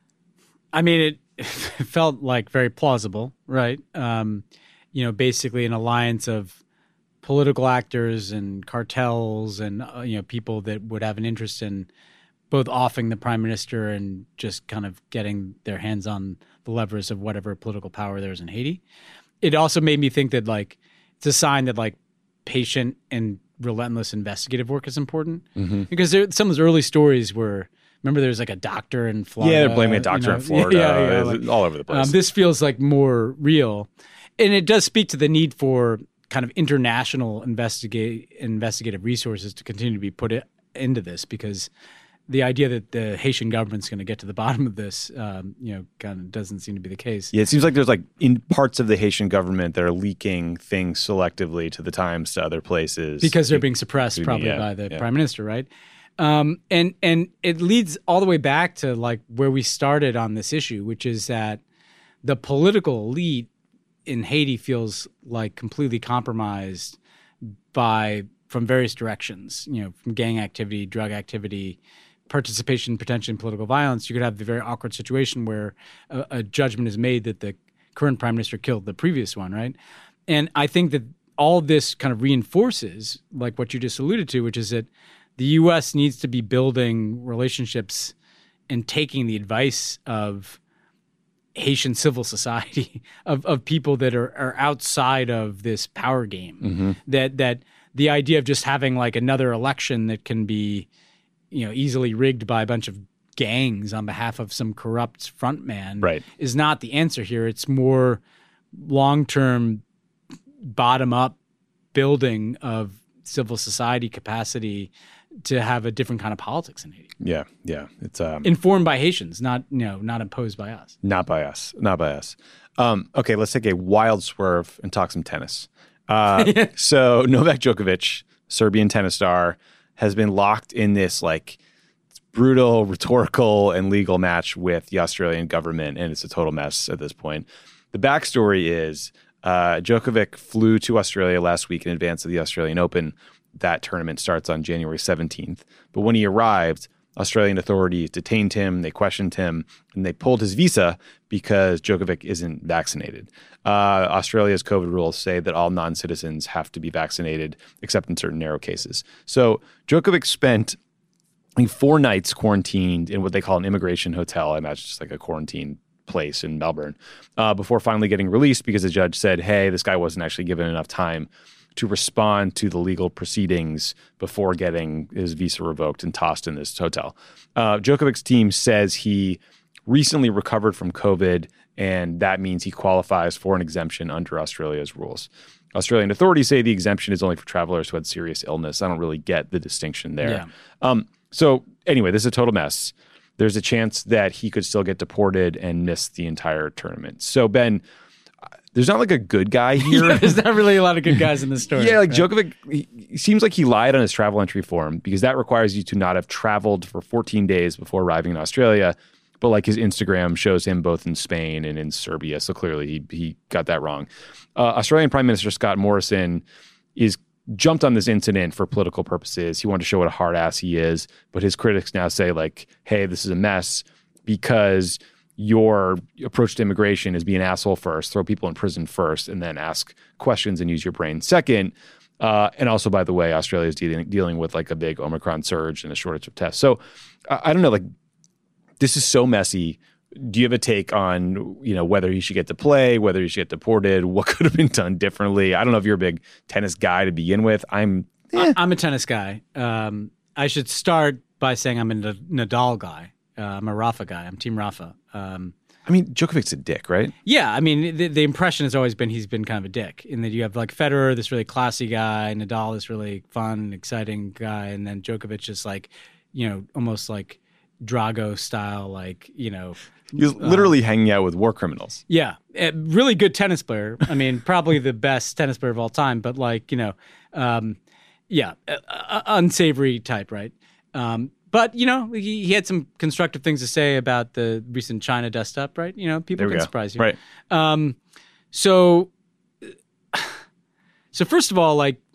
I mean, it, it felt like very plausible, right? Um, you know, basically an alliance of political actors and cartels and uh, you know people that would have an interest in both offing the prime minister and just kind of getting their hands on the levers of whatever political power there is in Haiti. It also made me think that like it's a sign that like patient and relentless investigative work is important Mm-hmm. because there, some of those early stories were. Remember, there's like a doctor in Florida. Yeah, they're blaming a doctor you know? in Florida. Yeah, yeah, yeah, It's like, all over the place. Um, this feels like more real, and it does speak to the need for kind of international investigate investigative resources to continue to be put it, into this, because the idea that the Haitian government's going to get to the bottom of this, um, you know, kind of doesn't seem to be the case. Yeah, it seems like there's like in parts of the Haitian government that are leaking things selectively to the Times, to other places. Because they're being suppressed probably yeah, by the yeah. prime minister, right? Um, and and it leads all the way back to like where we started on this issue, which is that the political elite in Haiti feels like completely compromised by from various directions, you know, from gang activity, drug activity, participation potentially in political violence. You could have the very awkward situation where a, a judgment is made that the current prime minister killed the previous one, right? And I think that all of this kind of reinforces like what you just alluded to, which is that the U S needs to be building relationships and taking the advice of Haitian civil society, of, of people that are, are outside of this power game. Mm-hmm. That that the idea of just having like another election that can be, you know, easily rigged by a bunch of gangs on behalf of some corrupt frontman Right. is not the answer here. It's more long-term, bottom-up building of civil society capacity to have a different kind of politics in Haiti, Yeah, yeah. It's um, informed by Haitians, not you know, not imposed by us. not by us. Not by us. Um, okay, let's take a wild swerve and talk some tennis. Uh, so Novak Djokovic, Serbian tennis star, has been locked in this like brutal, rhetorical, and legal match with the Australian government, and it's a total mess at this point. The backstory is uh, Djokovic flew to Australia last week in advance of the Australian Open. That tournament starts on January seventeenth. But when he arrived, Australian authorities detained him, they questioned him, and they pulled his visa because Djokovic isn't vaccinated. Uh, Australia's COVID rules say that all non-citizens have to be vaccinated, except in certain narrow cases. So Djokovic spent I think, four nights quarantined in what they call an immigration hotel. I imagine just like a quarantine place in Melbourne, uh, before finally getting released because the judge said, hey, this guy wasn't actually given enough time to respond to the legal proceedings before getting his visa revoked and tossed in this hotel. Uh, Djokovic's team says he recently recovered from COVID, and that means he qualifies for an exemption under Australia's rules. Australian authorities say the exemption is only for travelers who had serious illness. I don't really get the distinction there. Yeah. Um, so anyway, this is a total mess. There's a chance that he could still get deported and miss the entire tournament. So, Ben, there's not like a good guy here. Yeah, there's not really a lot of good guys in this story. Yeah, like right? Djokovic, he, he seems like he lied on his travel entry form because that requires you to not have traveled for fourteen days before arriving in Australia. But like his Instagram shows him both in Spain and in Serbia. So clearly he, he got that wrong. Uh, Australian Prime Minister Scott Morrison is jumped on this incident for political purposes. He wanted to show what a hard ass he is. But his critics now say like, hey, this is a mess because your approach to immigration is be an asshole first, throw people in prison first, and then ask questions and use your brain second. Uh, and also, by the way, Australia is dealing, dealing with like a big Omicron surge and a shortage of tests. So I, I don't know, like this is so messy. Do you have a take on, you know, whether he should get to play, whether he should get deported, what could have been done differently? I don't know if you're a big tennis guy to begin with. I'm eh. I'm a tennis guy. Um, I should start by saying I'm a Nadal guy. Uh, I'm a Rafa guy. I'm Team Rafa. Um, I mean, Djokovic's a dick, right? yeah, I mean, the, the impression has always been he's been kind of a dick in that you have like Federer, this really classy guy, Nadal, this really fun, exciting guy, and then Djokovic is like, you know, almost like Drago style, like, you know. He was literally uh, hanging out with war criminals. Yeah, a really good tennis player. I mean, probably the best tennis player of all time, but like, you know, um, yeah, uh, uh, unsavory type, right? Um, But, you know, he, he had some constructive things to say about the recent China dust up, right? You know, people can go. surprise you. Right. Um, so, so first of all, like,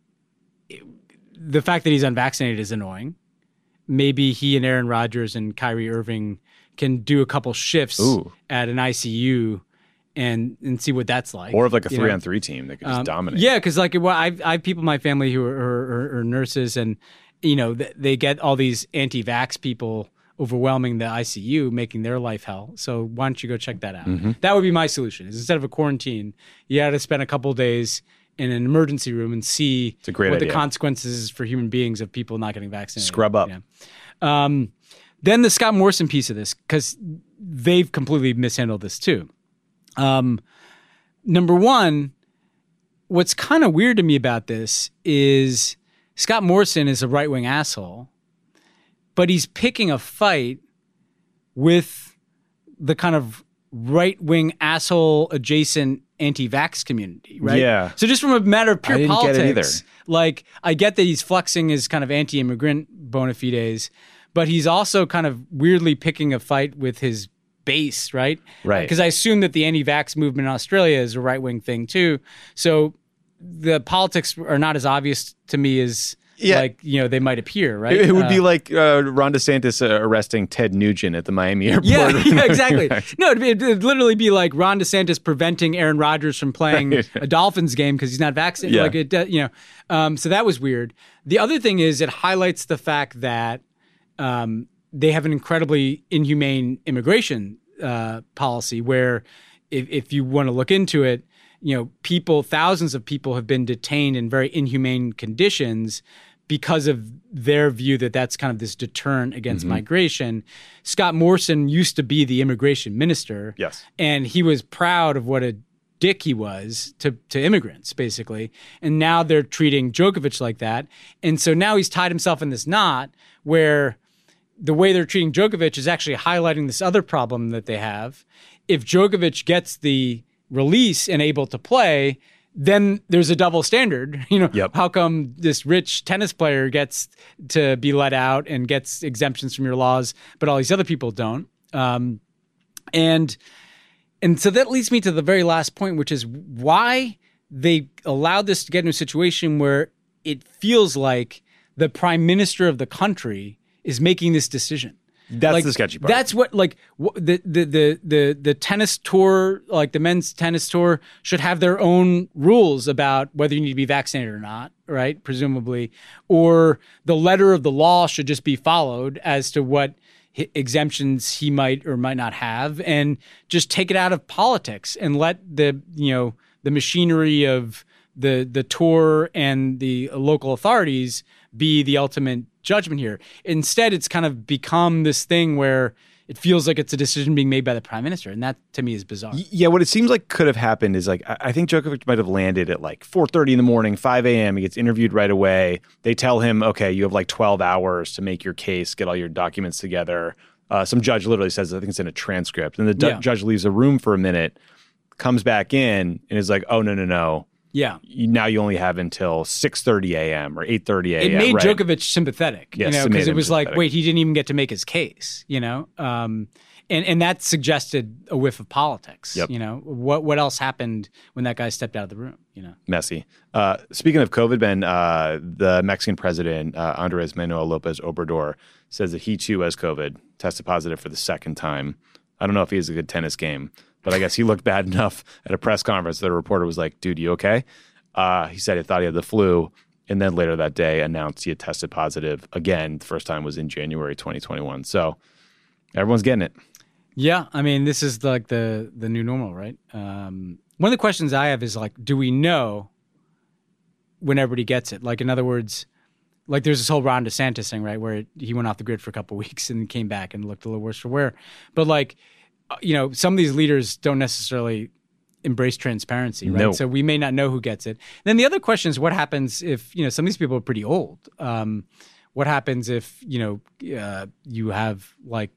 the fact that he's unvaccinated is annoying. Maybe he and Aaron Rodgers and Kyrie Irving can do a couple shifts Ooh. at an I C U and and see what that's like. Or of like a you know? three-on-three team that could just Um, dominate. Yeah, because like well, I've, I have people in my family who are, are, are nurses and, you know, they get all these anti-vax people overwhelming the I C U, making their life hell. So why don't you go check that out? Mm-hmm. That would be my solution. Is instead of a quarantine, you had to spend a couple of days in an emergency room and see It's a great what idea. the consequences is for human beings of people not getting vaccinated. Scrub up. Yeah. Um, then the Scott Morrison piece of this, because they've completely mishandled this too. Um, number one, what's kind of weird to me about this is Scott Morrison is a right-wing asshole, but he's picking a fight with the kind of right-wing asshole adjacent anti-vax community, right? Yeah. So just from a matter of pure I didn't get politics, it either. like I get that he's flexing his kind of anti-immigrant bona fides, but he's also kind of weirdly picking a fight with his base, right? Right. Because I assume that the anti-vax movement in Australia is a right-wing thing too. So the politics are not as obvious to me as Yeah. like, you know, they might appear, right? It, it would be Uh, like uh, Ron DeSantis uh, arresting Ted Nugent at the Miami airport. Yeah, yeah, exactly. No, it'd, be- it'd literally be like Ron DeSantis preventing Aaron Rodgers from playing Right. a Dolphins game because he's not vaccinated. Yeah. Like it, uh, you know. Um, so that was weird. The other thing is it highlights the fact that um, they have an incredibly inhumane immigration uh, policy where, if, if you want to look into it, you know, people, thousands of people have been detained in very inhumane conditions because of their view that that's kind of this deterrent against Mm-hmm. migration. Scott Morrison used to be the immigration minister. Yes. And he was proud of what a dick he was to, to immigrants, basically. And now they're treating Djokovic like that. And so now he's tied himself in this knot where the way they're treating Djokovic is actually highlighting this other problem that they have. If Djokovic gets the release and able to play, then there's a double standard. You know, Yep. how come this rich tennis player gets to be let out and gets exemptions from your laws, but all these other people don't? Um, and and so that leads me to the very last point, which is why they allowed this to get into a situation where it feels like the prime minister of the country is making this decision. That's Like, the sketchy part. That's what like wh- the, the the the the tennis tour, like the men's tennis tour, should have their own rules about whether you need to be vaccinated or not, right? Presumably, or the letter of the law should just be followed as to what hi- exemptions he might or might not have, and just take it out of politics and let the you know the machinery of the the tour and the local authorities be the ultimate judgment here. Instead, it's kind of become this thing where it feels like it's a decision being made by the prime minister, and that to me is bizarre. Y- Yeah, what it seems like could have happened is like I I think Djokovic might have landed at like four thirty in the morning, five a.m. He gets interviewed right away. They tell him, okay, you have like twelve hours to make your case, get all your documents together. Uh, some judge literally says, I think it's in a transcript, and the du- Yeah. judge leaves the room for a minute, comes back in, and is like, oh no no no, Yeah. you, now you only have until six thirty a.m. or eight thirty a.m. It made right? Djokovic sympathetic, Yes, you know, it made because it him was like, sympathetic. wait, he didn't even get to make his case, you know, um, and and that suggested a whiff of politics. Yep. You know, what what else happened when that guy stepped out of the room? You know, Messy. Uh, speaking of COVID, Ben, uh, the Mexican president, uh, Andres Manuel Lopez Obrador, says that he too has COVID, tested positive for the second time. I don't know if he has a good tennis game, but I guess he looked bad enough at a press conference that a reporter was like, dude, you okay? Uh, he said he thought he had the flu, and then later that day announced he had tested positive again. The first time was in January twenty twenty-one. So everyone's getting it. yeah. I mean, this is like the the new normal, right? Um, one of the questions I have is like, do we know when everybody gets it? Like, in other words, like there's this whole Ron DeSantis thing, right, where he went off the grid for a couple of weeks and came back and looked a little worse for wear. But like, uh, you know, some of these leaders don't necessarily embrace transparency, right? No. So we may not know who gets it. Then the other question is, what happens if, you know, some of these people are pretty old? Um, what happens if, you know, uh, you have like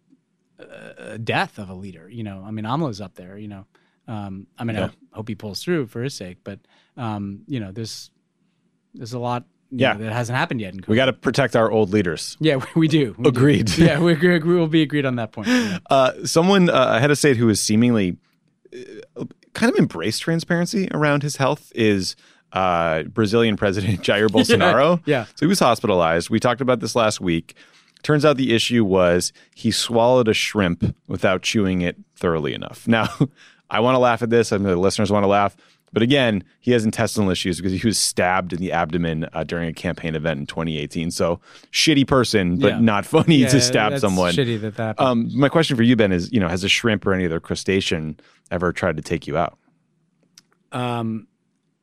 a death of a leader? You know, I mean, AMLO's up there, you know. Um, I mean, Yeah. I hope he pulls through for his sake, but, um, you know, there's there's a lot you Yeah. know, that hasn't happened yet in COVID. We got to protect our old leaders. Yeah, we, we do. We do. Agreed. Yeah, we agree, we will be agreed on that point. Yeah. Uh, someone, uh, I had to say it, who has seemingly uh, kind of embraced transparency around his health is uh, Brazilian President Jair Bolsonaro. yeah. So he was hospitalized. We talked about this last week. Turns out the issue was he swallowed a shrimp without chewing it thoroughly enough. Now, I want to laugh at this. I mean, the listeners want to laugh. But again, he has intestinal issues because he was stabbed in the abdomen uh, during a campaign event in twenty eighteen. So shitty person, but Yeah. not funny Yeah, to stab that's someone. shitty that that happened. Um, my question for you, Ben, is, you know, has a shrimp or any other crustacean ever tried to take you out? Um,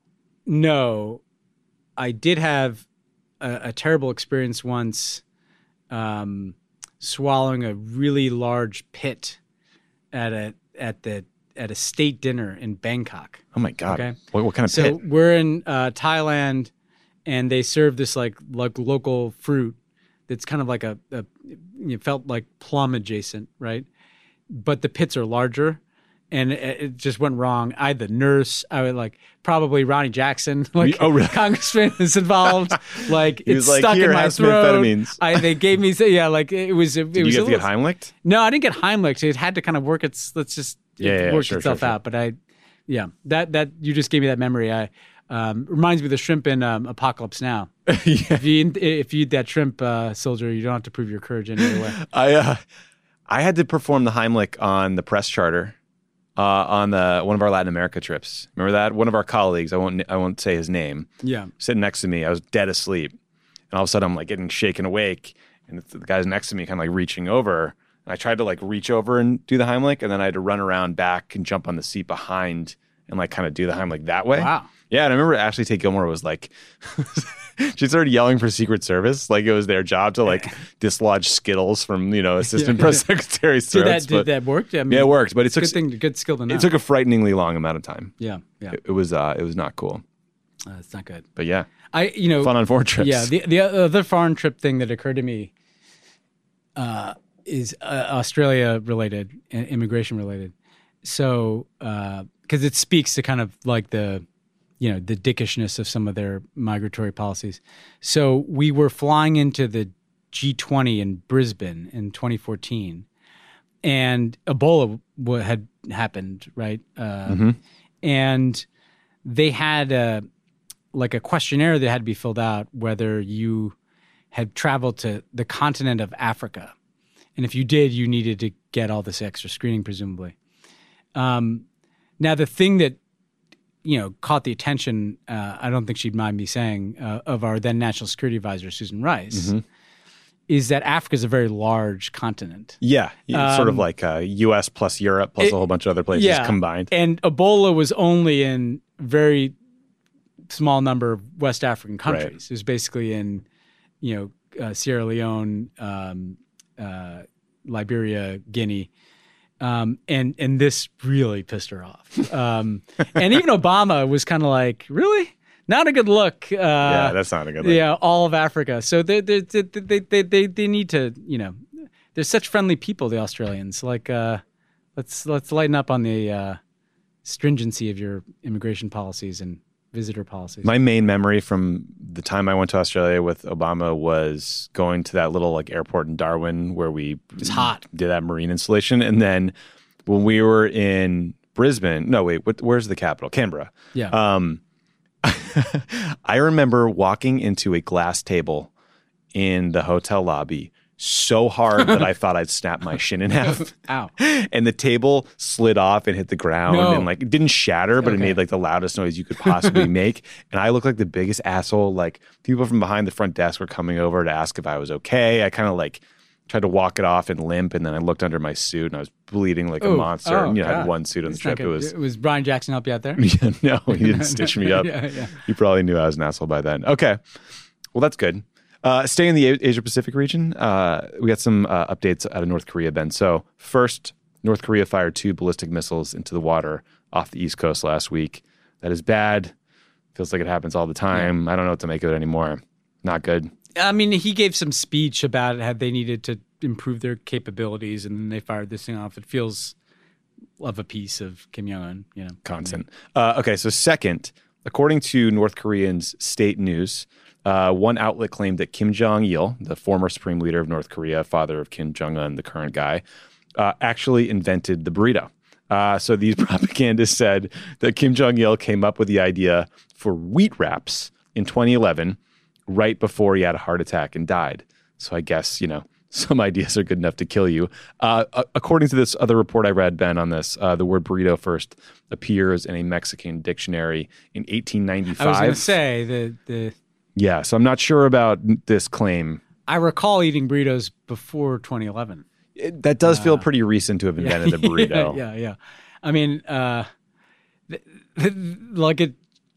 no, I did have a, a terrible experience once um, swallowing a really large pit at a at the at a state dinner in Bangkok. Oh my God. Okay. What, what kind of So pit? we're in uh, Thailand, and they serve this like like local fruit that's kind of like a, a it felt like plum adjacent, right? But the pits are larger, and it, it just went wrong. I had the nurse. I would like probably Ronnie Jackson, like Oh, really? congressman, is involved. Like He it's was like, stuck "Here, in my have some throat. amphetamines." I they gave me yeah, like it was. It Did was you a get to get little- Heimlicked? No, I didn't get Heimlich. It had to kind of work its. Let's just Yeah, it yeah, worked sure, itself sure, sure. out. But I, yeah, that that you just gave me that memory. I um, reminds me of the shrimp in um, Apocalypse Now. yeah. If you eat- if you eat that shrimp, uh, soldier, you don't have to prove your courage in any way. I uh, I had to perform the Heimlich on the press charter uh, on the one of our Latin America trips. Remember that? One of our colleagues, I won't I won't say his name, Yeah. sitting next to me. I was dead asleep, and all of a sudden I'm like getting shaken awake, and the the guys next to me kind of like reaching over. And I tried to like reach over and do the Heimlich, and then I had to run around back and jump on the seat behind and like kind of do the Heimlich that way. Wow. Yeah, and I remember Ashley Tate Gilmore was like, she started yelling for Secret Service, like it was their job to like dislodge Skittles from you know assistant Yeah. press secretaries' Did throats. that did but- that work? I mean, yeah, it worked, but it took Good thing, good skill to know. it took a frighteningly long amount of time. yeah, yeah, It, it was uh, it was not cool, uh, it's not good. but yeah, I you know fun on foreign trips. Yeah, the the other foreign trip thing that occurred to me uh, is uh, Australia related and immigration related. So because it speaks to kind of like the you know the dickishness of some of their migratory policies. So we were flying into the G twenty in Brisbane in twenty fourteen, and Ebola w- had happened, right? Uh, Mhm. And they had a like a questionnaire that had to be filled out whether you had traveled to the continent of Africa, and if you did, you needed to get all this extra screening, presumably. Um, now, the thing that you know caught the attention, uh, I don't think she'd mind me saying, uh, of our then National Security Advisor Susan Rice, Mhm. is that Africa is a very large continent. yeah, it's sort of Um, like uh, U S plus Europe plus it- a whole bunch of other places yeah. combined. And Ebola was only in very small number of West African countries. It was basically in, you know, uh, Sierra Leone, um, uh, Liberia, Guinea. Um, and and this really pissed her off. Um, and even Obama was kind of like, really? Not a good look. Uh, yeah, that's not a good. Look. yeah, all of Africa. So they they, they they they they they need to, you know, they're such friendly people, the Australians. Like, uh, let's let's lighten up on the uh, stringency of your immigration policies and visitor policies. My main memory from the time I went to Australia with Obama was going to that little like airport in Darwin where we It's hot. did that marine installation, and then when we were in Brisbane, no wait, what, where's the capital? Canberra. Yeah. Um, I remember walking into a glass table in the hotel lobby so hard that I thought I'd snap my shin in half. Ow. And the table slid off and hit the ground No. and like it didn't shatter, but it Okay. made like the loudest noise you could possibly make. And I looked like the biggest asshole. Like people from behind the front desk were coming over to ask if I was okay. I kind of like tried to walk it off and limp, and then I looked under my suit and I was bleeding like a Ooh. monster. Oh, and you know, I God. had one suit on the It's not trip. It good. was It was Brian Jackson help you out there? yeah, no, he didn't stitch me up. Yeah, yeah. He probably knew I was an asshole by then. Okay. Well, that's good. Uh, stay in the A- Asia Pacific region. Uh, we got some uh, updates out of North Korea, Ben. So, first, North Korea fired two ballistic missiles into the water off the East Coast last week. That is bad. Feels like it happens all the time. I don't know what to make of it anymore. Not good. I mean, he gave some speech about how they needed to improve their capabilities, and then they fired this thing off. It feels of a piece of Kim Jong Un, you know. Constant. Uh, okay, so second, according to North Koreans' state news, uh, one outlet claimed that Kim Jong-il, the former supreme leader of North Korea, father of Kim Jong-un, the current guy, uh, actually invented the burrito. Uh, so these propagandists said that Kim Jong-il came up with the idea for wheat wraps in twenty eleven, right before he had a heart attack and died. So I guess, you know, some ideas are good enough to kill you. Uh, according to this other report I read, Ben, on this, uh, the word burrito first appears in a Mexican dictionary in eighteen ninety-five. I was going to say the the Yeah, so I'm not sure about this claim. I recall eating burritos before twenty eleven. It, that does feel pretty recent to have invented the burrito. yeah, yeah, yeah. I mean, uh, th- th- like it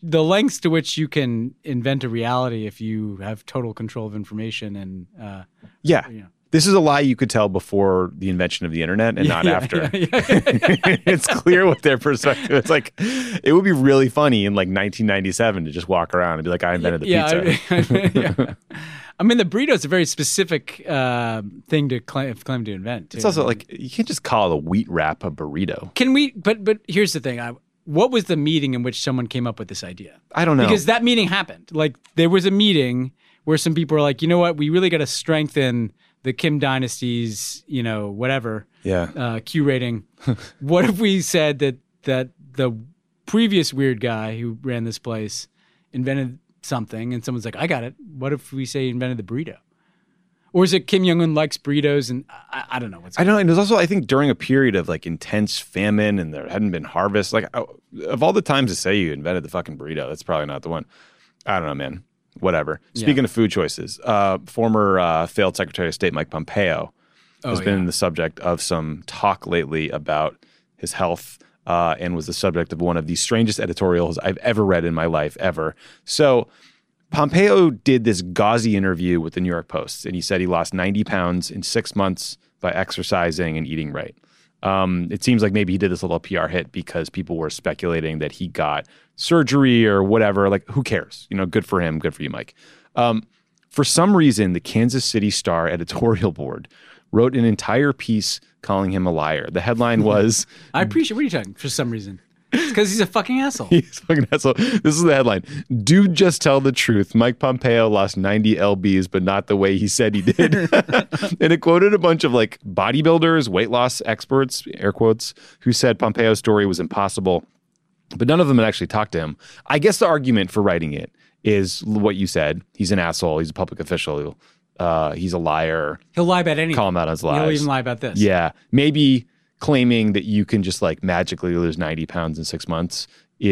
the lengths to which you can invent a reality if you have total control of information and uh, yeah. You know. This is a lie you could tell before the invention of the internet and not yeah, after. Yeah, yeah. It's clear what their perspective. It's like, it would be really funny in like nineteen ninety-seven to just walk around and be like, I invented the yeah, pizza. I, yeah. I mean, the burrito is a very specific uh, thing to claim, claim to invent. Too. It's also like, you can't just call a wheat wrap a burrito. Can we, but but here's the thing. I, what was the meeting in which someone came up with this idea? I don't know. Because that meeting happened. Like, there was a meeting where some people were like, you know what, we really got to strengthen the Kim Dynasty's, you know, whatever, yeah. uh, Q rating. What if we said that that the previous weird guy who ran this place invented something, and someone's like, I got it. What if we say he invented the burrito? Or is it Kim Jong-un likes burritos, and I, I don't know what's I don't know. And it was also, I think, during a period of like intense famine and there hadn't been harvest. Like, of all the times to say you invented the fucking burrito, that's probably not the one. I don't know, man. Whatever. Speaking yeah. of food choices, uh, former uh, failed Secretary of State Mike Pompeo oh, has been yeah. the subject of some talk lately about his health uh, and was the subject of one of the strangest editorials I've ever read in my life, ever. So Pompeo did this gauzy interview with the New York Post, and he said he lost ninety pounds in six months by exercising and eating right. Um, it seems like maybe he did this little P R hit because people were speculating that he got surgery or whatever. Like, who cares? You know, good for him. Good for you, Mike. Um, for some reason, the Kansas City Star editorial board wrote an entire piece calling him a liar. The headline was... I appreciate... What are you talking? For some reason. It's because he's a fucking asshole. He's a fucking asshole. This is the headline. Dude, just tell the truth. Mike Pompeo lost ninety pounds, but not the way he said he did. And it quoted a bunch of like bodybuilders, weight loss experts, air quotes, who said Pompeo's story was impossible, but none of them had actually talked to him. I guess the argument for writing it is what you said. He's an asshole. He's a public official. Uh, he's a liar. He'll lie about anything. Call him out on his lies. He'll even lie about this. Yeah. Maybe claiming that you can just like magically lose ninety pounds in six months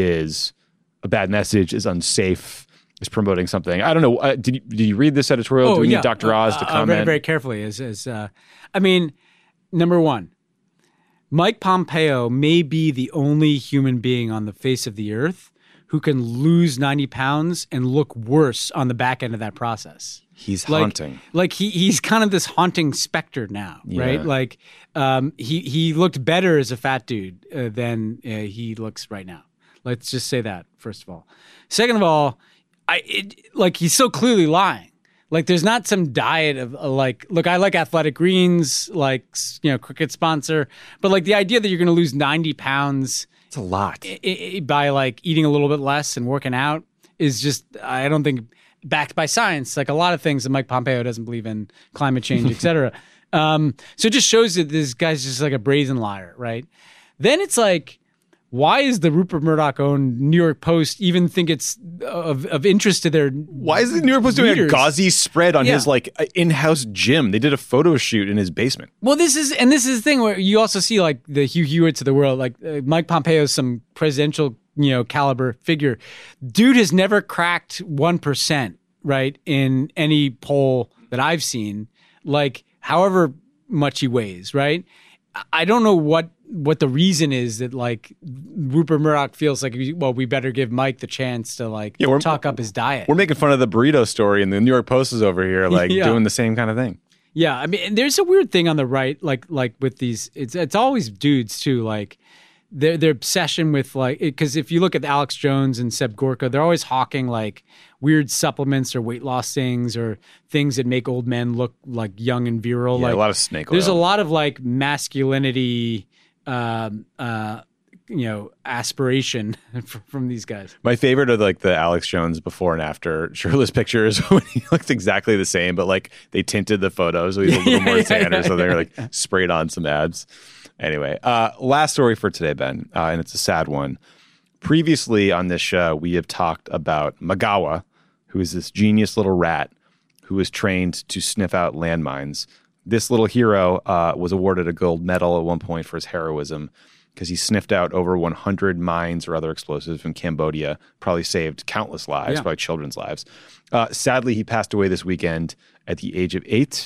is a bad message, is unsafe, is promoting something. I don't know. Uh, did, you, did you read this editorial? Oh, Do we yeah. need Doctor Oz uh, to I comment? read it very carefully. As, as, uh, I mean, number one, Mike Pompeo may be the only human being on the face of the earth who can lose ninety pounds and look worse on the back end of that process. He's like, haunting. Like he he's kind of this haunting specter now, Yeah. right? Like um, he he looked better as a fat dude uh, than uh, he looks right now. Let's just say that first of all. Second of all, I it, like he's so clearly lying. Like there's not some diet of uh, like, look, I like Athletic Greens, like, you know, cricket sponsor, but like the idea that you're going to lose ninety pounds. It's a lot. I, I, by like eating a little bit less and working out is just, I don't think, backed by science. Like a lot of things that Mike Pompeo doesn't believe in, climate change, et cetera. um, so it just shows that this guy's just like a brazen liar, right? Then it's like, why is the Rupert Murdoch-owned New York Post even think it's of, of interest to their Why is the New York Post doing a gauzy spread on Yeah. his like in-house gym? They did a photo shoot in his basement. Well, this is, and this is the thing where you also see like the Hugh Hewitts of the world, like uh, Mike Pompeo is some presidential, you know, caliber figure. Dude has never cracked one percent, right, in any poll that I've seen, like however much he weighs, right? I don't know what what the reason is that like Rupert Murdoch feels like, well, we better give Mike the chance to like Yeah, we're- talk up his diet. We're making fun of the burrito story, and the New York Post is over here like Yeah. doing the same kind of thing. Yeah, I mean, and there's a weird thing on the right, like like with these, it's it's always dudes too, like their their obsession with like, because if you look at Alex Jones and Seb Gorka, they're always hawking like weird supplements or weight loss things or things that make old men look like young and virile. Yeah, like a lot of snake oil. there's a lot of like masculinity, um, uh, you know, aspiration from, from these guys. My favorite are like the Alex Jones before and after shirtless pictures when he looks exactly the same, but like they tinted the photos so he's a little more yeah, tan or yeah, so they're yeah. like sprayed on some abs. Anyway, uh, last story for today, Ben, uh, and it's a sad one. Previously on this show, we have talked about Magawa, who is this genius little rat who was trained to sniff out landmines. This little hero uh, was awarded a gold medal at one point for his heroism because he sniffed out over one hundred mines or other explosives in Cambodia, probably saved countless lives, Yeah. probably children's lives. Uh, sadly, he passed away this weekend at the age of eight.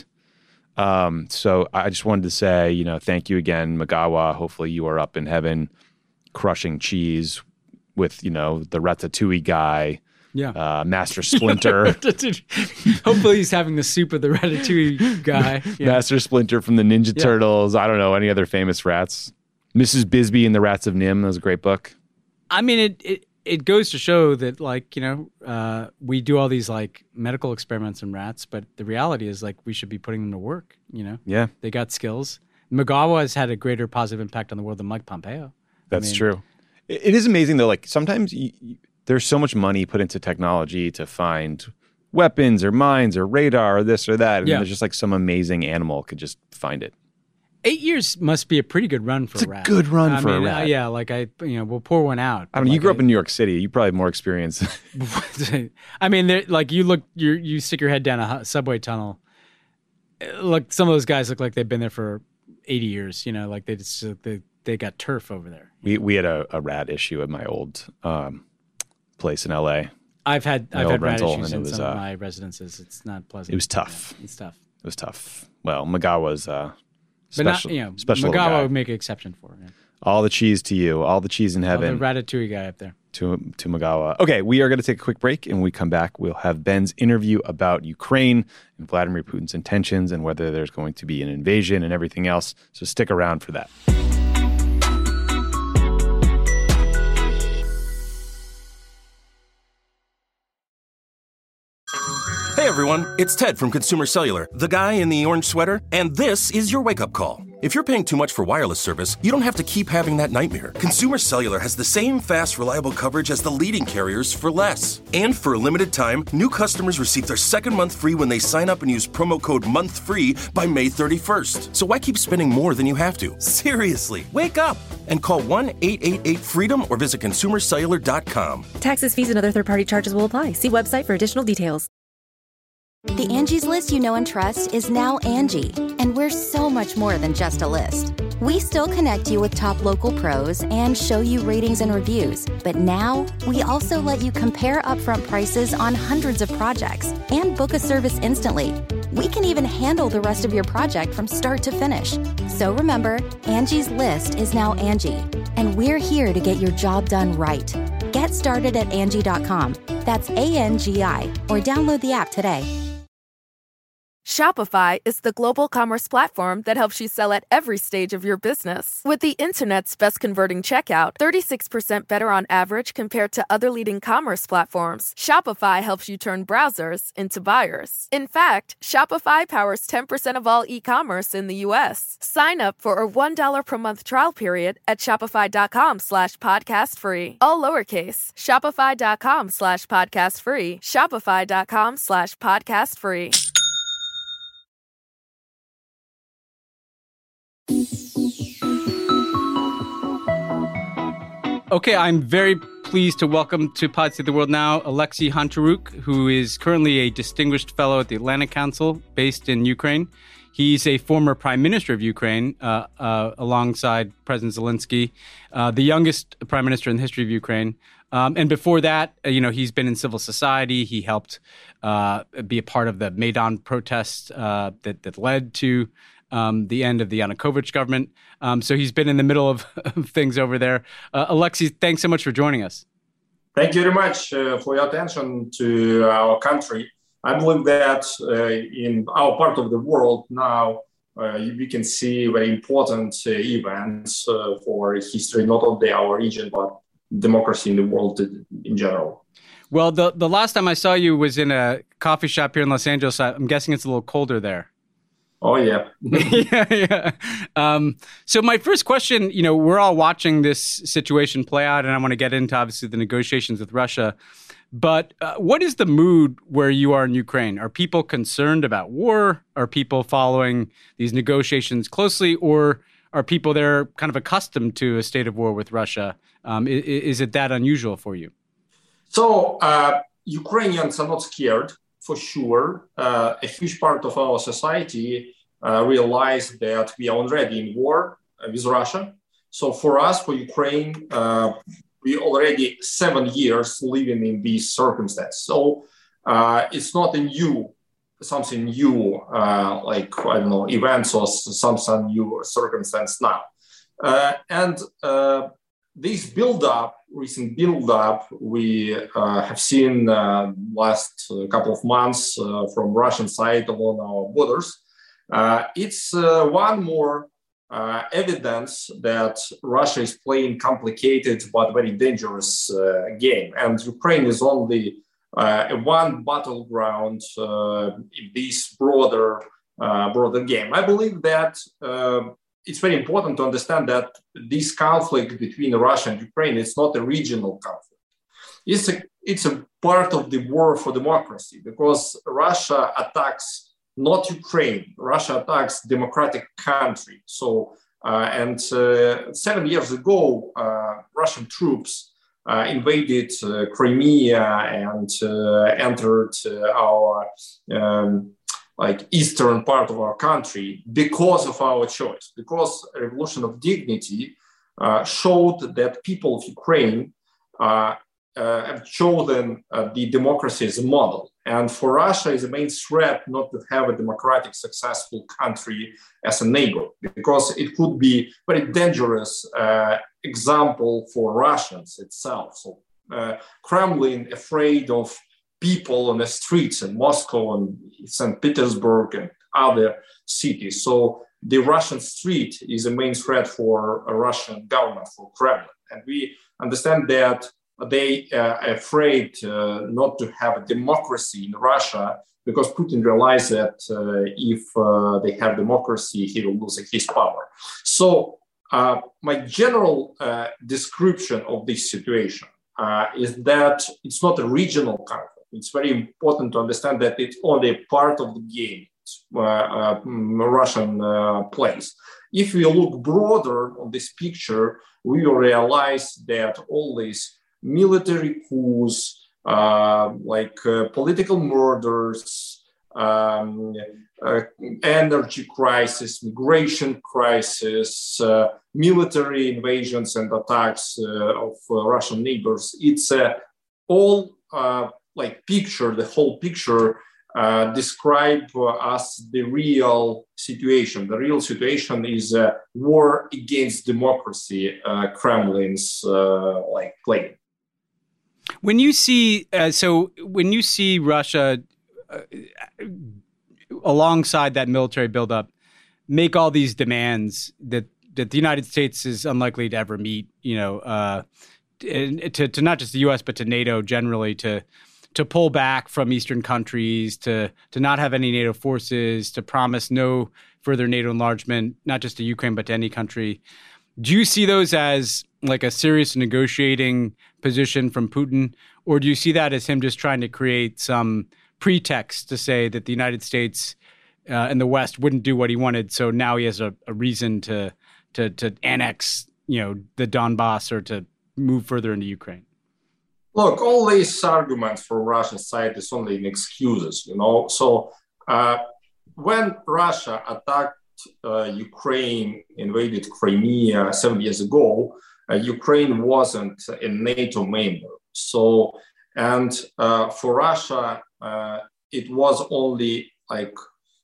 Um, so I just wanted to say, you know, thank you again, Magawa. Hopefully you are up in heaven, crushing cheese, with, you know, the Ratatouille guy, Yeah. uh, Master Splinter. Hopefully he's having the soup of the Ratatouille guy. Yeah. Master Splinter from the Ninja Yeah. Turtles. I don't know, any other famous rats. Missus Bisbee and the Rats of Nim. That was a great book. I mean, it, it, it goes to show that, like, you know, uh, we do all these, like, medical experiments in rats, but the reality is, like, we should be putting them to work, you know? Yeah. They got skills. Magawa has had a greater positive impact on the world than Mike Pompeo. That's I mean, true. It, it is amazing, though. Like, sometimes you, you, there's so much money put into technology to find weapons or mines or radar or this or that. And Yeah. then there's just like some amazing animal could just find it. Eight years must be a pretty good run for It's a a rat. good run I for a mean, rat. Uh, yeah, like I, you know, we'll pour one out. I mean, you grew up in New York City. You probably have more experience. I mean, they're- like you look, you you stick your head down a hu- subway tunnel. uh, Look, some of those guys look like they've been there for eighty years. You know, like they just uh, they they got turf over there. we we had a, a rat issue at my old um, place in L A. I've had My I've old had rat rental, issues and it in was, some uh, of my residences. It's not pleasant. it was tough. Yeah, it's tough. It was tough. Well, Magawa's uh, But not, special, you know, special little Magawa guy. would make an exception for it. All the cheese to you. All the cheese in Oh, heaven. the Ratatouille guy up there. to to Magawa. Okay, we are going to take a quick break, and when we come back, we'll have Ben's interview about Ukraine and Vladimir Putin's intentions and whether there's going to be an invasion and everything else. So stick around for that. Hey everyone, it's Ted from Consumer Cellular, the guy in the orange sweater, and this is your wake-up call. If you're paying too much for wireless service, you don't have to keep having that nightmare. Consumer Cellular has the same fast, reliable coverage as the leading carriers for less. And for a limited time, new customers receive their second month free when they sign up and use promo code MONTHFREE by May thirty-first. So why keep spending more than you have to? Seriously, wake up and call one eight eight eight FREEDOM or visit consumer cellular dot com. Taxes, fees, and other third-party charges will apply. See website for additional details. The Angie's List you know and trust is now Angie, and we're so much more than just a list. We still connect you with top local pros and show you ratings and reviews, but now we also let you compare upfront prices on hundreds of projects and book a service instantly. We can even handle the rest of your project from start to finish. So remember, Angie's List is now Angie, and we're here to get your job done right. Get started at Angie dot com. That's A N G I, or download the app today. Shopify is the global commerce platform that helps you sell at every stage of your business. With the internet's best converting checkout, thirty-six percent better on average compared to other leading commerce platforms, Shopify helps you turn browsers into buyers. In fact, Shopify powers ten percent of all e-commerce in the U S. Sign up for a one dollar per month trial period at shopify.com slash podcast free. All lowercase, shopify.com slash podcast free, shopify.com slash podcast free. Okay, I'm very pleased to welcome to Pod Save the World Now Alexei Honcharuk, who is currently a distinguished fellow at the Atlantic Council based in Ukraine. He's a former prime minister of Ukraine uh, uh, alongside President Zelensky, uh, the youngest prime minister in the history of Ukraine. Um, and before that, uh, you know, he's been in civil society. He helped uh, be a part of the Maidan protests uh, that, that led to Um, the end of the Yanukovych government. Um, so he's been in the middle of, of things over there. Uh, Alexei, thanks so much for joining us. Thank you very much uh, for your attention to our country. I believe that uh, in our part of the world now, uh, we can see very important uh, events uh, for history, not only our region, but democracy in the world in general. Well, the, the last time I saw you was in a coffee shop here in Los Angeles. I'm guessing it's a little colder there. Oh, yeah. yeah, yeah. Um, so my first question, you know, we're all watching this situation play out, and I want to get into, obviously, the negotiations with Russia. But uh, what is the mood where you are in Ukraine? Are people concerned about war? Are people following these negotiations closely? Or are people there kind of accustomed to a state of war with Russia? Um, is, is it that unusual for you? So uh, Ukrainians are not scared. For sure, uh, a huge part of our society uh, realize that we are already in war uh, with Russia. So for us, for Ukraine, uh, we already seven years living in these circumstances. So uh, it's not a new, something new, uh, like, I don't know, events or something new circumstance now. Uh, and uh, this build-up, recent build-up, we uh, have seen uh, last uh, couple of months uh, from Russian side along our borders. Uh, it's uh, one more uh, evidence that Russia is playing complicated but very dangerous uh, game, and Ukraine is only uh, one battleground uh, in this broader uh, broader game. I believe that. Uh, It's very important to understand that this conflict between Russia and Ukraine is not a regional conflict. It's a, it's a part of the war for democracy, because Russia attacks not Ukraine. Russia attacks democratic country. So, uh, and uh, seven years ago, uh, Russian troops uh, invaded uh, Crimea and uh, entered uh, our um, like eastern part of our country because of our choice, because a revolution of dignity uh, showed that people of Ukraine uh, uh, have chosen uh, the democracy as a model. And for Russia, is a main threat not to have a democratic, successful country as a neighbor, because it could be very dangerous uh, example for Russians itself. So uh, Kremlin afraid of people on the streets in Moscow and Saint Petersburg and other cities. So the Russian street is a main threat for a Russian government, for Kremlin. And we understand that they are afraid uh, not to have a democracy in Russia, because Putin realized that uh, if uh, they have democracy, he will lose his power. So uh, my general uh, description of this situation uh, is that it's not a regional conflict. It's very important to understand that it's only a part of the game uh, uh, Russian uh, plays. If we look broader on this picture, we will realize that all these military coups, uh, like uh, political murders, um, uh, energy crisis, migration crisis, uh, military invasions and attacks uh, of uh, Russian neighbors, it's uh, all uh, like picture, the whole picture uh, describe uh, us the real situation. The real situation is a war against democracy, uh, Kremlin's uh, like claim. When you see, uh, so when you see Russia uh, alongside that military buildup make all these demands that, that the United States is unlikely to ever meet, you know, uh, to, to not just the U S, but to NATO generally, to to pull back from Eastern countries, to to not have any NATO forces, to promise no further NATO enlargement, not just to Ukraine, but to any country. Do you see those as like a serious negotiating position from Putin? Or do you see that as him just trying to create some pretext to say that the United States uh, and the West wouldn't do what he wanted, so now he has a, a reason to, to to annex, you know, the Donbass or to move further into Ukraine? Look, all these arguments from Russian side is only in excuses, you know. So uh, when Russia attacked uh, Ukraine, invaded Crimea seven years ago, uh, Ukraine wasn't a NATO member. So, and uh, for Russia, uh, it was only like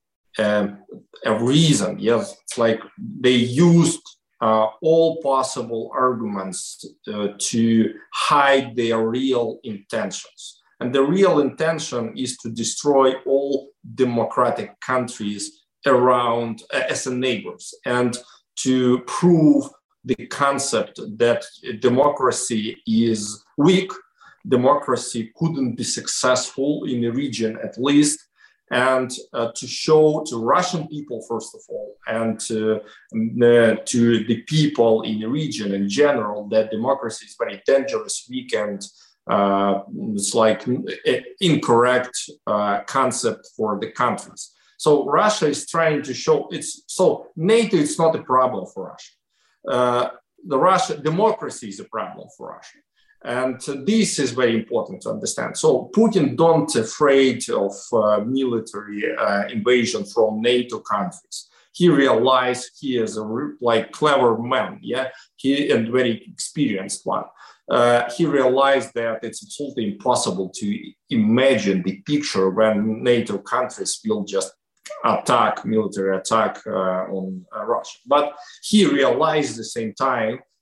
um, a reason. Yes, it's like they used Uh, all possible arguments uh, to hide their real intentions. And the real intention is to destroy all democratic countries around uh, as neighbors, and to prove the concept that democracy is weak, democracy couldn't be successful in the region at least, and uh, to show to Russian people, first of all, and uh, uh, to the people in the region in general, that democracy is very dangerous, weak, and uh, it's like an incorrect uh, concept for the countries. So Russia is trying to show it's so NATO is not a problem for Russia. Uh, the Russia democracy is a problem for Russia. And this is very important to understand. So Putin don't afraid of uh, military uh, invasion from NATO countries. He realized he is a like clever man, yeah, he and very experienced one. Uh, he realized that it's absolutely impossible to imagine the picture when NATO countries will just attack, military attack uh, on uh, Russia. But he realized at the same time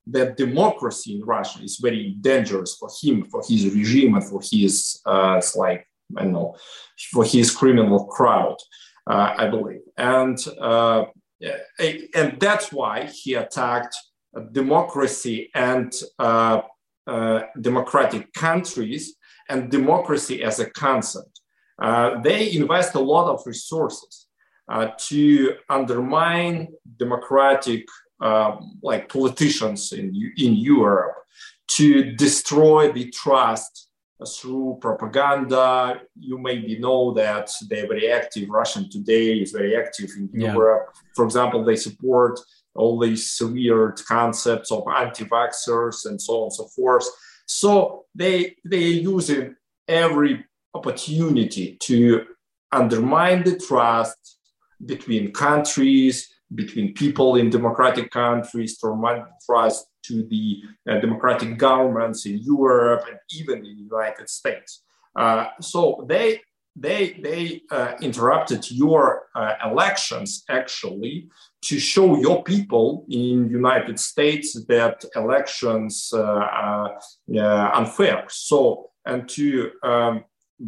that democracy in Russia is very dangerous for him, for his regime, and for his, uh, it's like, I don't know, for his criminal crowd, uh, I believe. And, uh, and that's why he attacked democracy and uh, uh, democratic countries and democracy as a concept. Uh, they invest a lot of resources uh, to undermine democratic uh, like politicians in, in Europe, to destroy the trust through propaganda. You maybe know that they're very active. Russian Today is very active in yeah. Europe. For example, they support all these weird concepts of anti-vaxxers and so on and so forth. So they they using every opportunity to undermine the trust between countries, between people in democratic countries, to undermine trust to the uh, democratic governments in Europe and even in the United States. Uh, so they they they uh, interrupted your uh, elections actually to show your people in the United States that elections uh, are uh, unfair. So and to um,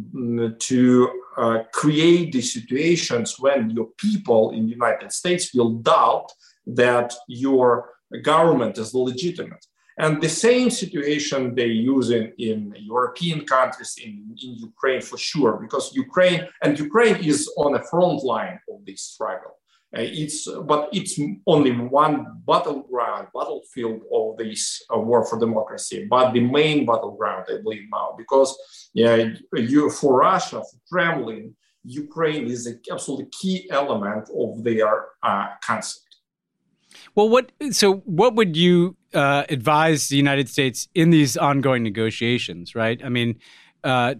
to uh, create the situations when your people in the United States will doubt that your government is legitimate. And the same situation they use in, in European countries, in, in Ukraine for sure, because Ukraine, and Ukraine is on the front line of this struggle. Uh, it's, but it's only one battleground, battlefield of this uh, war for democracy, but the main battleground, I believe now, because yeah, you, for Russia, for Kremlin, Ukraine is an absolutely key element of their uh, concept. Well, what so what would you uh, advise the United States in these ongoing negotiations, right? I mean, uh,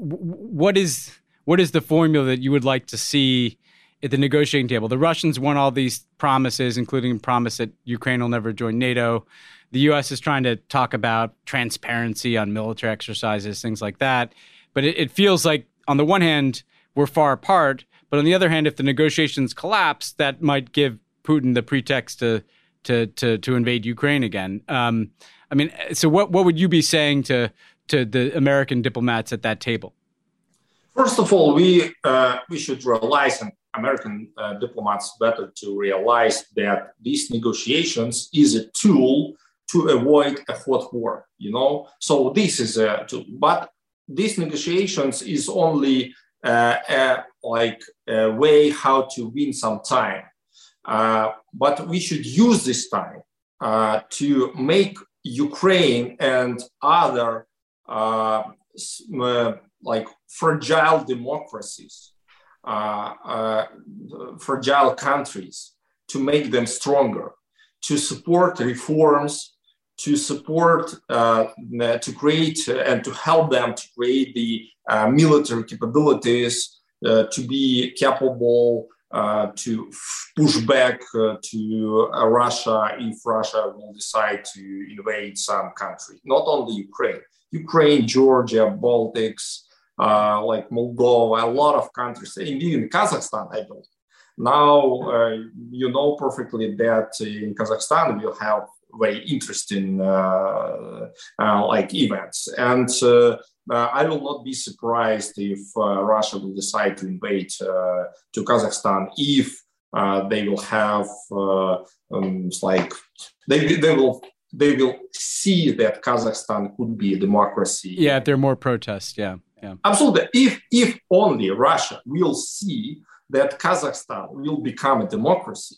what is what is the formula that you would like to see at the negotiating table? The Russians want all these promises, including a promise that Ukraine will never join NATO. The U S is trying to talk about transparency on military exercises, things like that. But it, it feels like, on the one hand, we're far apart. But on the other hand, if the negotiations collapse, that might give Putin the pretext to to to, to invade Ukraine again. Um, I mean, so what, what would you be saying to to the American diplomats at that table? First of all, we uh, we should realize, and American uh, diplomats better to realize, that these negotiations is a tool to avoid a hot war. You know, so this is a tool, but these negotiations is only uh, a, like a way how to win some time. Uh, but we should use this time uh, to make Ukraine and other uh, uh, like fragile democracies, uh, uh, fragile countries, to make them stronger, to support reforms, to support, uh, to create uh, and to help them to create the uh, military capabilities, uh, to be capable Uh, to push back uh, to uh, Russia if Russia will decide to invade some country. Not only Ukraine, Ukraine, Georgia, Baltics, uh, like Moldova, a lot of countries, even Kazakhstan, I believe. Now, uh, you know perfectly that in Kazakhstan we'll have very interesting uh, uh, like events. And uh, Uh, I will not be surprised if uh, Russia will decide to invade uh, to Kazakhstan if uh, they will have uh, um, it's like they they will they will see that Kazakhstan could be a democracy. Yeah, if there are more protests. Yeah, yeah, absolutely. If if only Russia will see that Kazakhstan will become a democracy,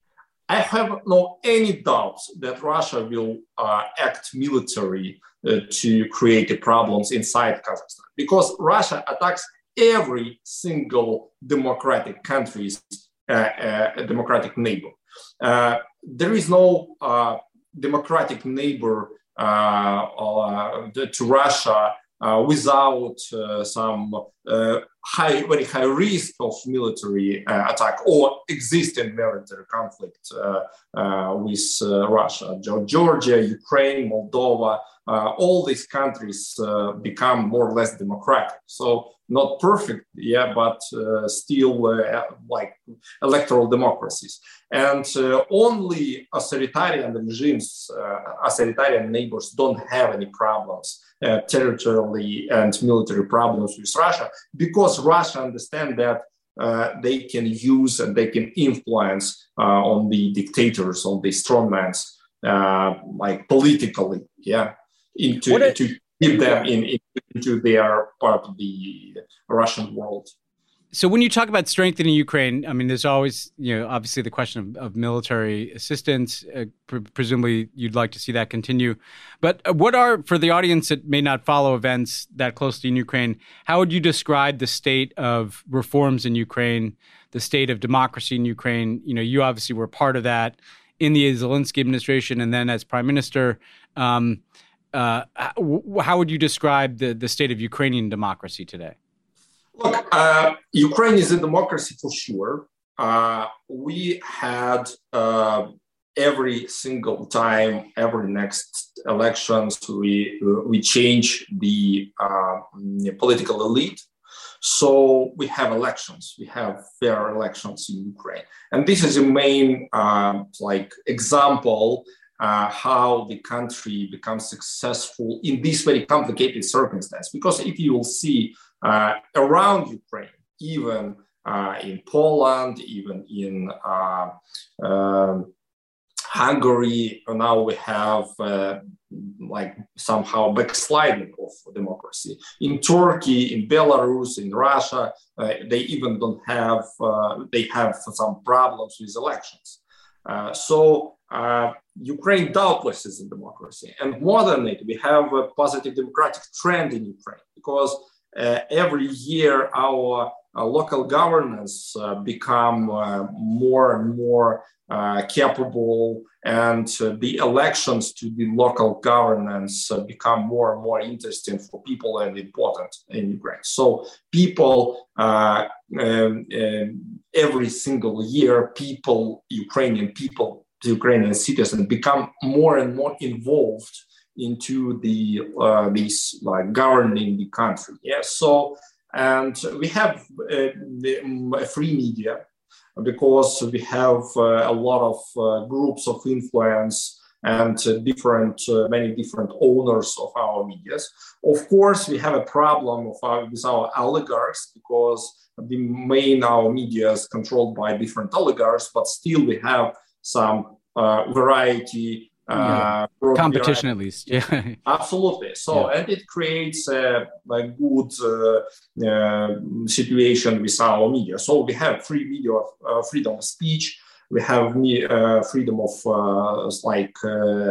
I have no any doubts that Russia will uh, act military uh, to create the problems inside Kazakhstan, because Russia attacks every single democratic country's uh, uh, democratic neighbor. Uh, there is no uh, democratic neighbor uh, uh, to Russia uh, without uh, some uh, high, very high risk of military uh, attack or existing military conflict uh, uh, with uh, Russia. Georgia, Ukraine, Moldova, uh, all these countries uh, become more or less democratic. So not perfect, yeah, but uh, still uh, like electoral democracies. And uh, only authoritarian regimes, uh, authoritarian neighbors don't have any problems, uh, territorially and military problems with Russia, because Russia understands that uh, they can use and they can influence uh, on the dictators, on the strongmans, uh, like politically, yeah, into What to keep them in, in into their part of the Russian world. So when you talk about strengthening Ukraine, I mean, there's always, you know, obviously the question of, of military assistance. Uh, pre- presumably, you'd like to see that continue. But what are, for the audience that may not follow events that closely in Ukraine, how would you describe the state of reforms in Ukraine, the state of democracy in Ukraine? You know, you obviously were part of that in the Zelensky administration and then as prime minister. Um, uh, how would you describe the, the state of Ukrainian democracy today? Look, uh, Ukraine is a democracy for sure. Uh, we had uh, every single time, every next elections, we we change the uh, political elite. So we have elections. We have fair elections in Ukraine, and this is a main uh, like example uh, how the country becomes successful in this very complicated circumstance. Because if you will see. Uh, around Ukraine, even uh, in Poland, even in uh, uh, Hungary, now we have uh, like somehow backsliding of democracy. In Turkey, in Belarus, in Russia, uh, they even don't have, uh, they have some problems with elections. Uh, so uh, Ukraine doubtless is a democracy. And more than it, we have a positive democratic trend in Ukraine because Uh, every year, our uh, local governance uh, become uh, more and more uh, capable, and uh, the elections to the local governance uh, become more and more interesting for people and important in Ukraine. So people, uh, um, um, every single year, people, Ukrainian people, Ukrainian citizens become more and more involved into the uh, these like governing the country. Yeah. So and we have uh, the, um, free media because we have uh, a lot of uh, groups of influence and uh, different uh, many different owners of our medias. Of course, we have a problem of our, with our oligarchs because the main our media is controlled by different oligarchs, but still we have some uh, variety. Uh, yeah. Competition, at least. Yeah, absolutely. So, yeah. And it creates a, a good uh, uh, situation with our media. So we have free media, uh, freedom of speech. We have uh, freedom of uh, like uh,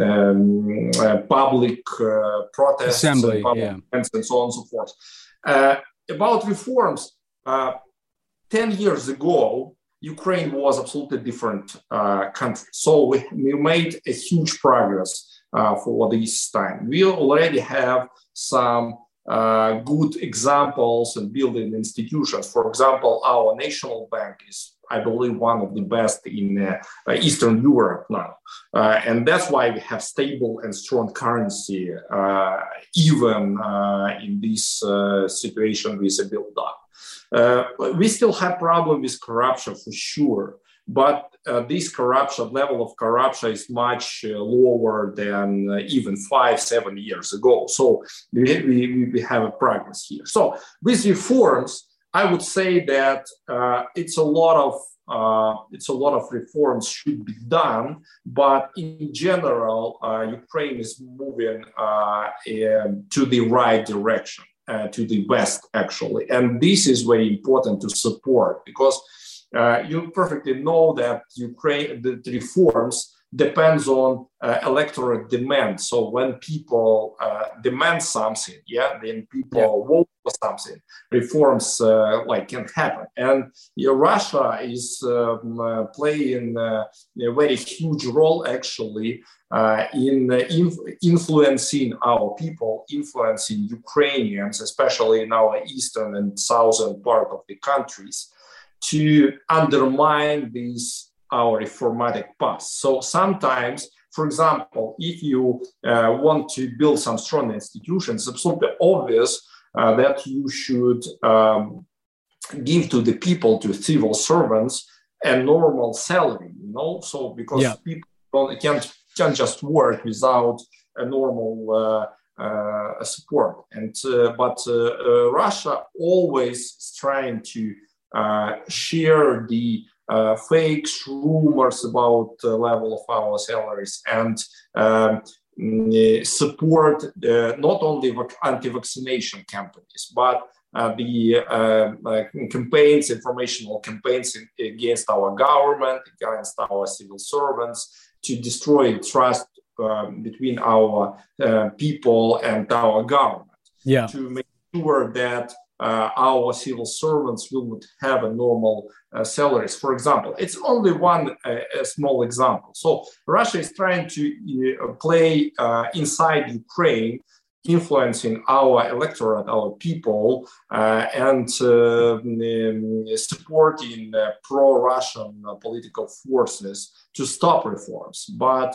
um, uh, public uh, protests, assembly, and, public yeah. and so on and so forth. Uh, about reforms, uh, ten years ago. Ukraine was absolutely different uh, country. So we, we made a huge progress uh, for this time. We already have some uh, good examples and building institutions. For example, our national bank is, I believe, one of the best in uh, Eastern Europe now. Uh, and that's why we have stable and strong currency, uh, even uh, in this uh, situation with a build-up. Uh, we still have problem with corruption for sure, but uh, this corruption level of corruption is much uh, lower than uh, even five, seven years ago. So we, we, we have a progress here. So with reforms, I would say that uh, it's a lot of uh, it's a lot of reforms should be done, but in general, uh, Ukraine is moving uh, um, to the right direction. Uh, to the West, actually. And this is very important to support because uh, you perfectly know that Ukraine, the, the reforms depends on uh, electoral demand. So when people uh, demand something, yeah, then people yeah. vote for something. Reforms uh, like can happen. And you know, Russia is um, uh, playing uh, a very huge role, actually, Uh, in uh, inf- influencing our people, influencing Ukrainians, especially in our eastern and southern part of the countries, to undermine these our reformatic path. So sometimes, for example, if you uh, want to build some strong institutions, it's absolutely obvious uh, that you should um, give to the people, to civil servants, a normal salary, you know, so because yeah. people don't, can't, can't just work without a normal uh, uh, support. And uh, but uh, uh, Russia always is trying to uh, share the uh, fakes, rumors about the level of our salaries, and um, support uh, not only anti-vaccination campaigns, but uh, the uh, uh, campaigns, informational campaigns in, against our government, against our civil servants, to destroy trust um, between our uh, people and our government. Yeah. To make sure that uh, our civil servants will not have a normal uh, salaries. For example, it's only one uh, a small example. So Russia is trying to uh, play uh, inside Ukraine, influencing our electorate, our people, uh, and uh, um, supporting uh, pro-Russian uh, political forces to stop reforms. But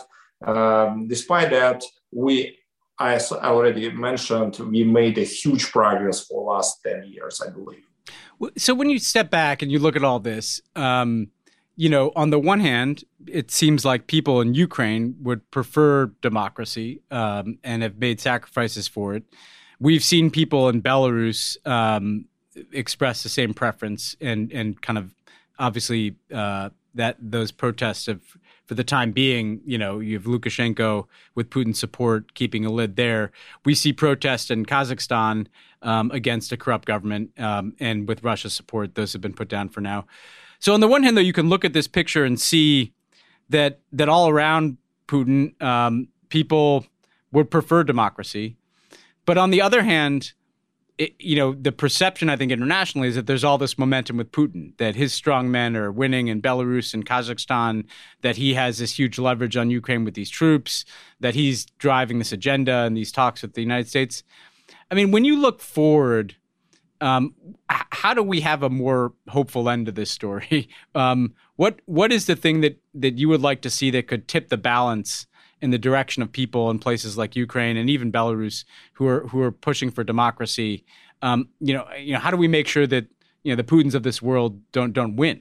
um, despite that, we, as I already mentioned, we made a huge progress for the last ten years, I believe. So when you step back and you look at all this, um, you know, on the one hand, it seems like people in Ukraine would prefer democracy um, and have made sacrifices for it. We've seen people in Belarus um, express the same preference, and and kind of obviously uh, that those protests have, for the time being, you know, you have Lukashenko with Putin's support keeping a lid there. We see protests in Kazakhstan um, against a corrupt government, um, and with Russia's support, those have been put down for now. So on the one hand, though, you can look at this picture and see that that all around Putin, um, people would prefer democracy. But on the other hand, it, you know, the perception, I think, internationally is that there's all this momentum with Putin, that his strong men are winning in Belarus and Kazakhstan, that he has this huge leverage on Ukraine with these troops, that he's driving this agenda and these talks with the United States. I mean, when you look forward, Um, how do we have a more hopeful end to this story? Um, what what is the thing that, that you would like to see that could tip the balance in the direction of people in places like Ukraine and even Belarus who are who are pushing for democracy? Um, you know, you know, how do we make sure that you know the Putins of this world don't don't win?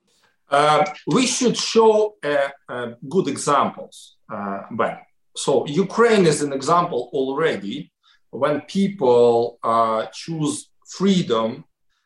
Uh, we should show uh, uh, good examples, uh, Ben. So Ukraine is an example already when people uh, choose freedom,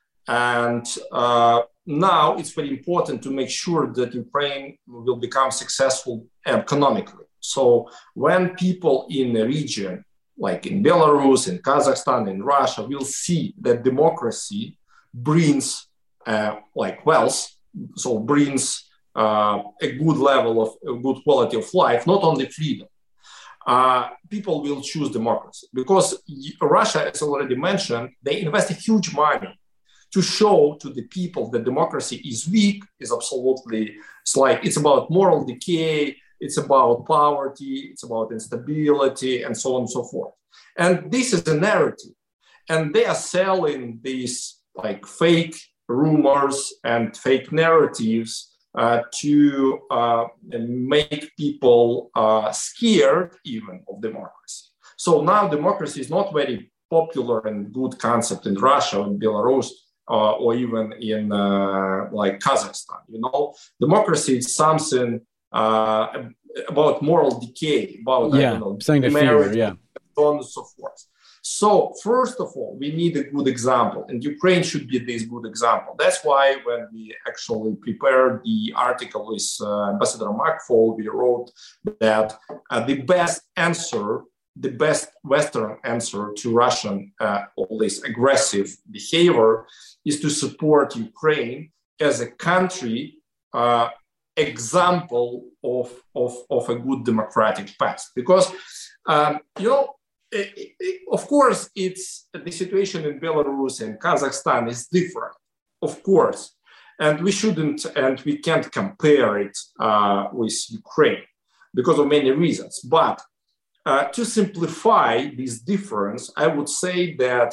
and uh, now it's very important to make sure that Ukraine will become successful economically. So when people in the region, like in Belarus, in Kazakhstan, in Russia, will see that democracy brings uh, like wealth, so brings uh, a good level of a good quality of life, not only freedom. Uh, people will choose democracy because Russia, as already mentioned, they invest a huge money to show to the people that democracy is weak, is absolutely, it's like, it's about moral decay, it's about poverty, it's about instability, and so on and so forth. And this is a narrative. And they are selling these like fake rumors and fake narratives Uh, to uh, make people uh, scared even of democracy. So now democracy is not very popular and good concept in Russia, in Belarus, uh, or even in uh, like Kazakhstan. You know, democracy is something uh, about moral decay, about yeah, I don't know, something to fear, yeah, so on and so forth. So first of all, we need a good example, and Ukraine should be this good example. That's why when we actually prepared the article with uh, Ambassador Makfol, we wrote that uh, the best answer, the best Western answer to Russian uh, all this aggressive behavior is to support Ukraine as a country uh, example of, of, of a good democratic past. Because, um, you know, It, it, of course, it's the situation in Belarus and Kazakhstan is different, of course, and we shouldn't and we can't compare it uh, with Ukraine because of many reasons. But uh, to simplify this difference, I would say that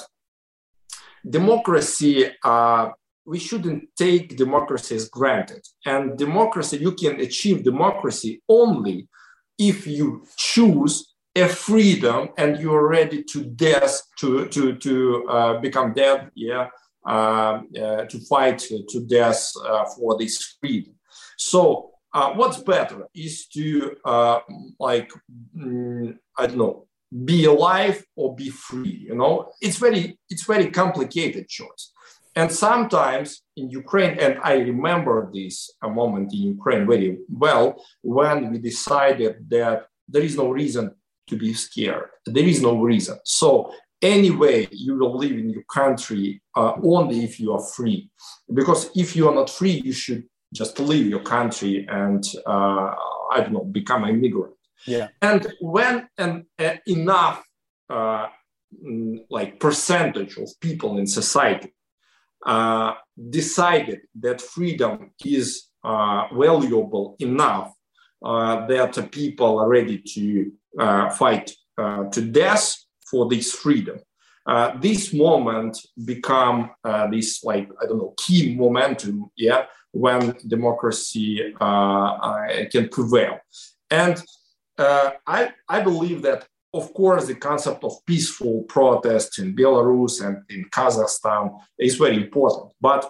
democracy, uh, we shouldn't take democracy as granted. And democracy, you can achieve democracy only if you choose a freedom and you're ready to death, to to to uh, become dead, yeah, uh, uh, to fight to death uh, for this freedom. So uh, what's better is to uh, like mm, I don't know, be alive or be free. You know, it's very it's very complicated choice. And sometimes in Ukraine, and I remember this a moment in Ukraine very well, when we decided that there is no reason to be scared. There is no reason. So anyway, you will live in your country uh, only if you are free. Because if you are not free, you should just leave your country and, uh, I don't know, become an immigrant. Yeah. And when an, uh, enough uh, like percentage of people in society uh, decided that freedom is uh, valuable enough uh, that people are ready to uh, fight uh, to death for this freedom. Uh, this moment become uh, this, like, I don't know, key momentum, yeah, when democracy uh, uh, can prevail. And uh, I, I believe that, of course, the concept of peaceful protest in Belarus and in Kazakhstan is very important. But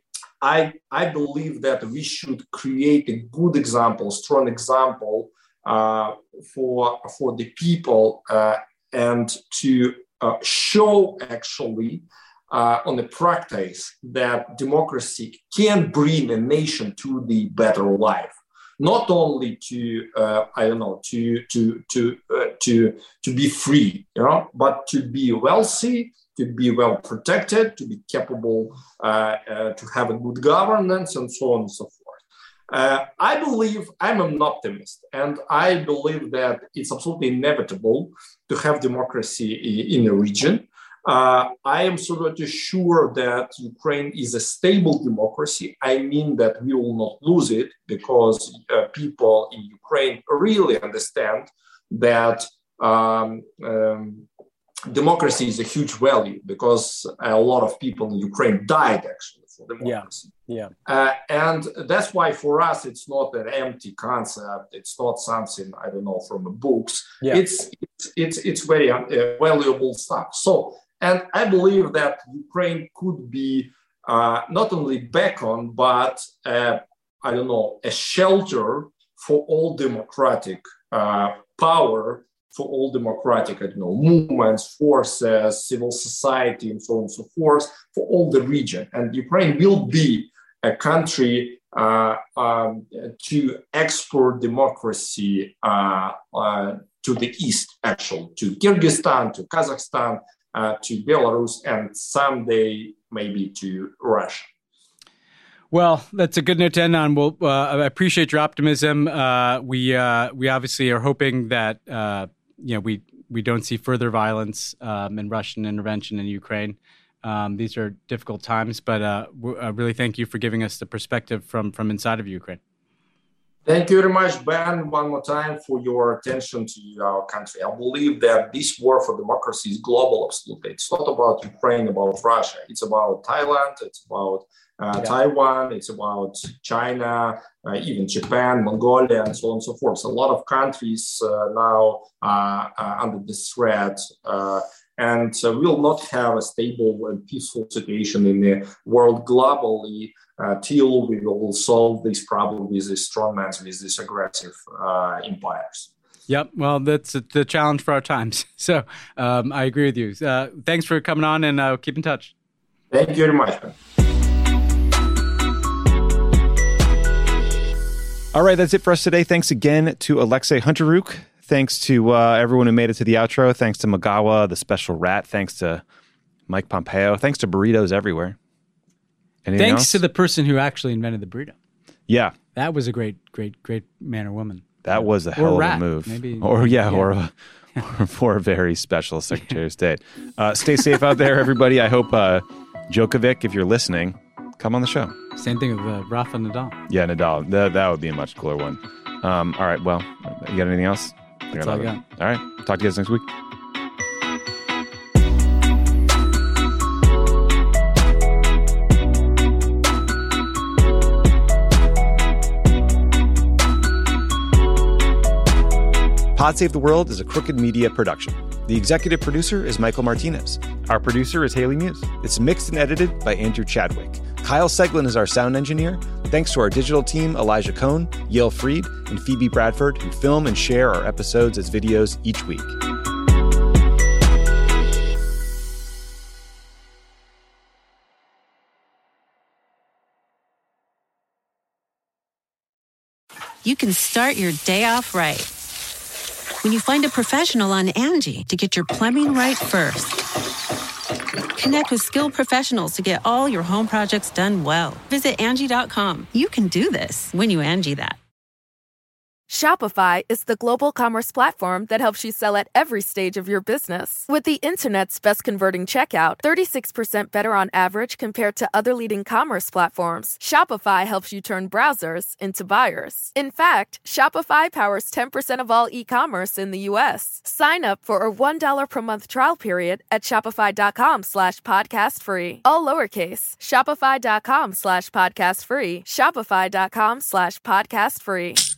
I, I believe that we should create a good example, strong example uh, for, for the people uh, and to uh, show actually uh, on the practice that democracy can bring a nation to the better life. Not only to uh, I don't know to to to uh, to to be free, you know, but to be wealthy, to be well protected, to be capable, uh, uh, to have a good governance, and so on and so forth. Uh, I believe I'm an optimist, and I believe that it's absolutely inevitable to have democracy in the region. Uh, I am sort of sure that Ukraine is a stable democracy. I mean that we will not lose it because uh, people in Ukraine really understand that um, um, democracy is a huge value because a lot of people in Ukraine died actually for democracy. Yeah, yeah. Uh, and that's why for us, it's not an empty concept. It's not something, I don't know, from the books. Yeah. It's, it's, it's, it's very uh, valuable stuff. So, and I believe that Ukraine could be uh, not only beacon, but uh, I don't know, a shelter for all democratic uh, power, for all democratic, I don't know, movements, forces, civil society, and so on and so forth, for all the region. And Ukraine will be a country uh, um, to export democracy uh, uh, to the east, actually, to Kyrgyzstan, to Kazakhstan, Uh, to Belarus, and someday maybe to Russia. Well, that's a good note to end on. Well, uh, I appreciate your optimism. Uh, we uh, we obviously are hoping that uh, you know we we don't see further violence um, and Russian intervention in Ukraine. Um, these are difficult times, but uh, I really thank you for giving us the perspective from from inside of Ukraine. Thank you very much, Ben, one more time for your attention to our country. I believe that this war for democracy is global, absolutely. It's not about Ukraine, about Russia. It's about Thailand, it's about uh, yeah. Taiwan, it's about China, uh, even Japan, Mongolia, and so on and so forth. A lot of countries uh, now uh, are under this threat. Uh, and uh, will not have a stable and peaceful situation in the world globally uh, till we will solve this problem with these strongmen, with these aggressive uh, empires. Yep. Well, that's a, the challenge for our times. So um, I agree with you. Uh, thanks for coming on, and uh, keep in touch. Thank you very much, man. All right, that's it for us today. Thanks again to Alexei Hunteruk. Thanks to uh, everyone who made it to the outro. Thanks to Magawa, the special rat. Thanks to Mike Pompeo. Thanks to burritos everywhere. Anything Thanks else? to the person who actually invented the burrito. Yeah. That was a great, great, great man or woman. That was a hell or of rat, a move. Maybe, or, yeah, yeah. or, a, or for a very special Secretary of State. Uh, stay safe out there, everybody. I hope uh, Djokovic, if you're listening, come on the show. Same thing with uh, Rafa Nadal. Yeah, Nadal. That, that would be a much cooler one. Um, all right, well, you got anything else? That's all I got. All right. Talk to you guys next week. Pod Save the World is a Crooked Media production. The executive producer is Michael Martinez. Our producer is Haley Muse. It's mixed and edited by Andrew Chadwick. Kyle Seglin is our sound engineer. Thanks to our digital team, Elijah Cohn, Yale Freed, and Phoebe Bradford, who film and share our episodes as videos each week. You can start your day off right when you find a professional on Angie to get your plumbing right first. Connect with skilled professionals to get all your home projects done well. Visit Angie dot com. You can do this when you Angie that. Shopify is the global commerce platform that helps you sell at every stage of your business. With the internet's best converting checkout, thirty-six percent better on average compared to other leading commerce platforms, Shopify helps you turn browsers into buyers. In fact, Shopify powers ten percent of all e-commerce in the U S. Sign up for a one dollar per month trial period at shopify.com slash podcast free. All lowercase, shopify.com slash podcast free, shopify.com slash podcast free.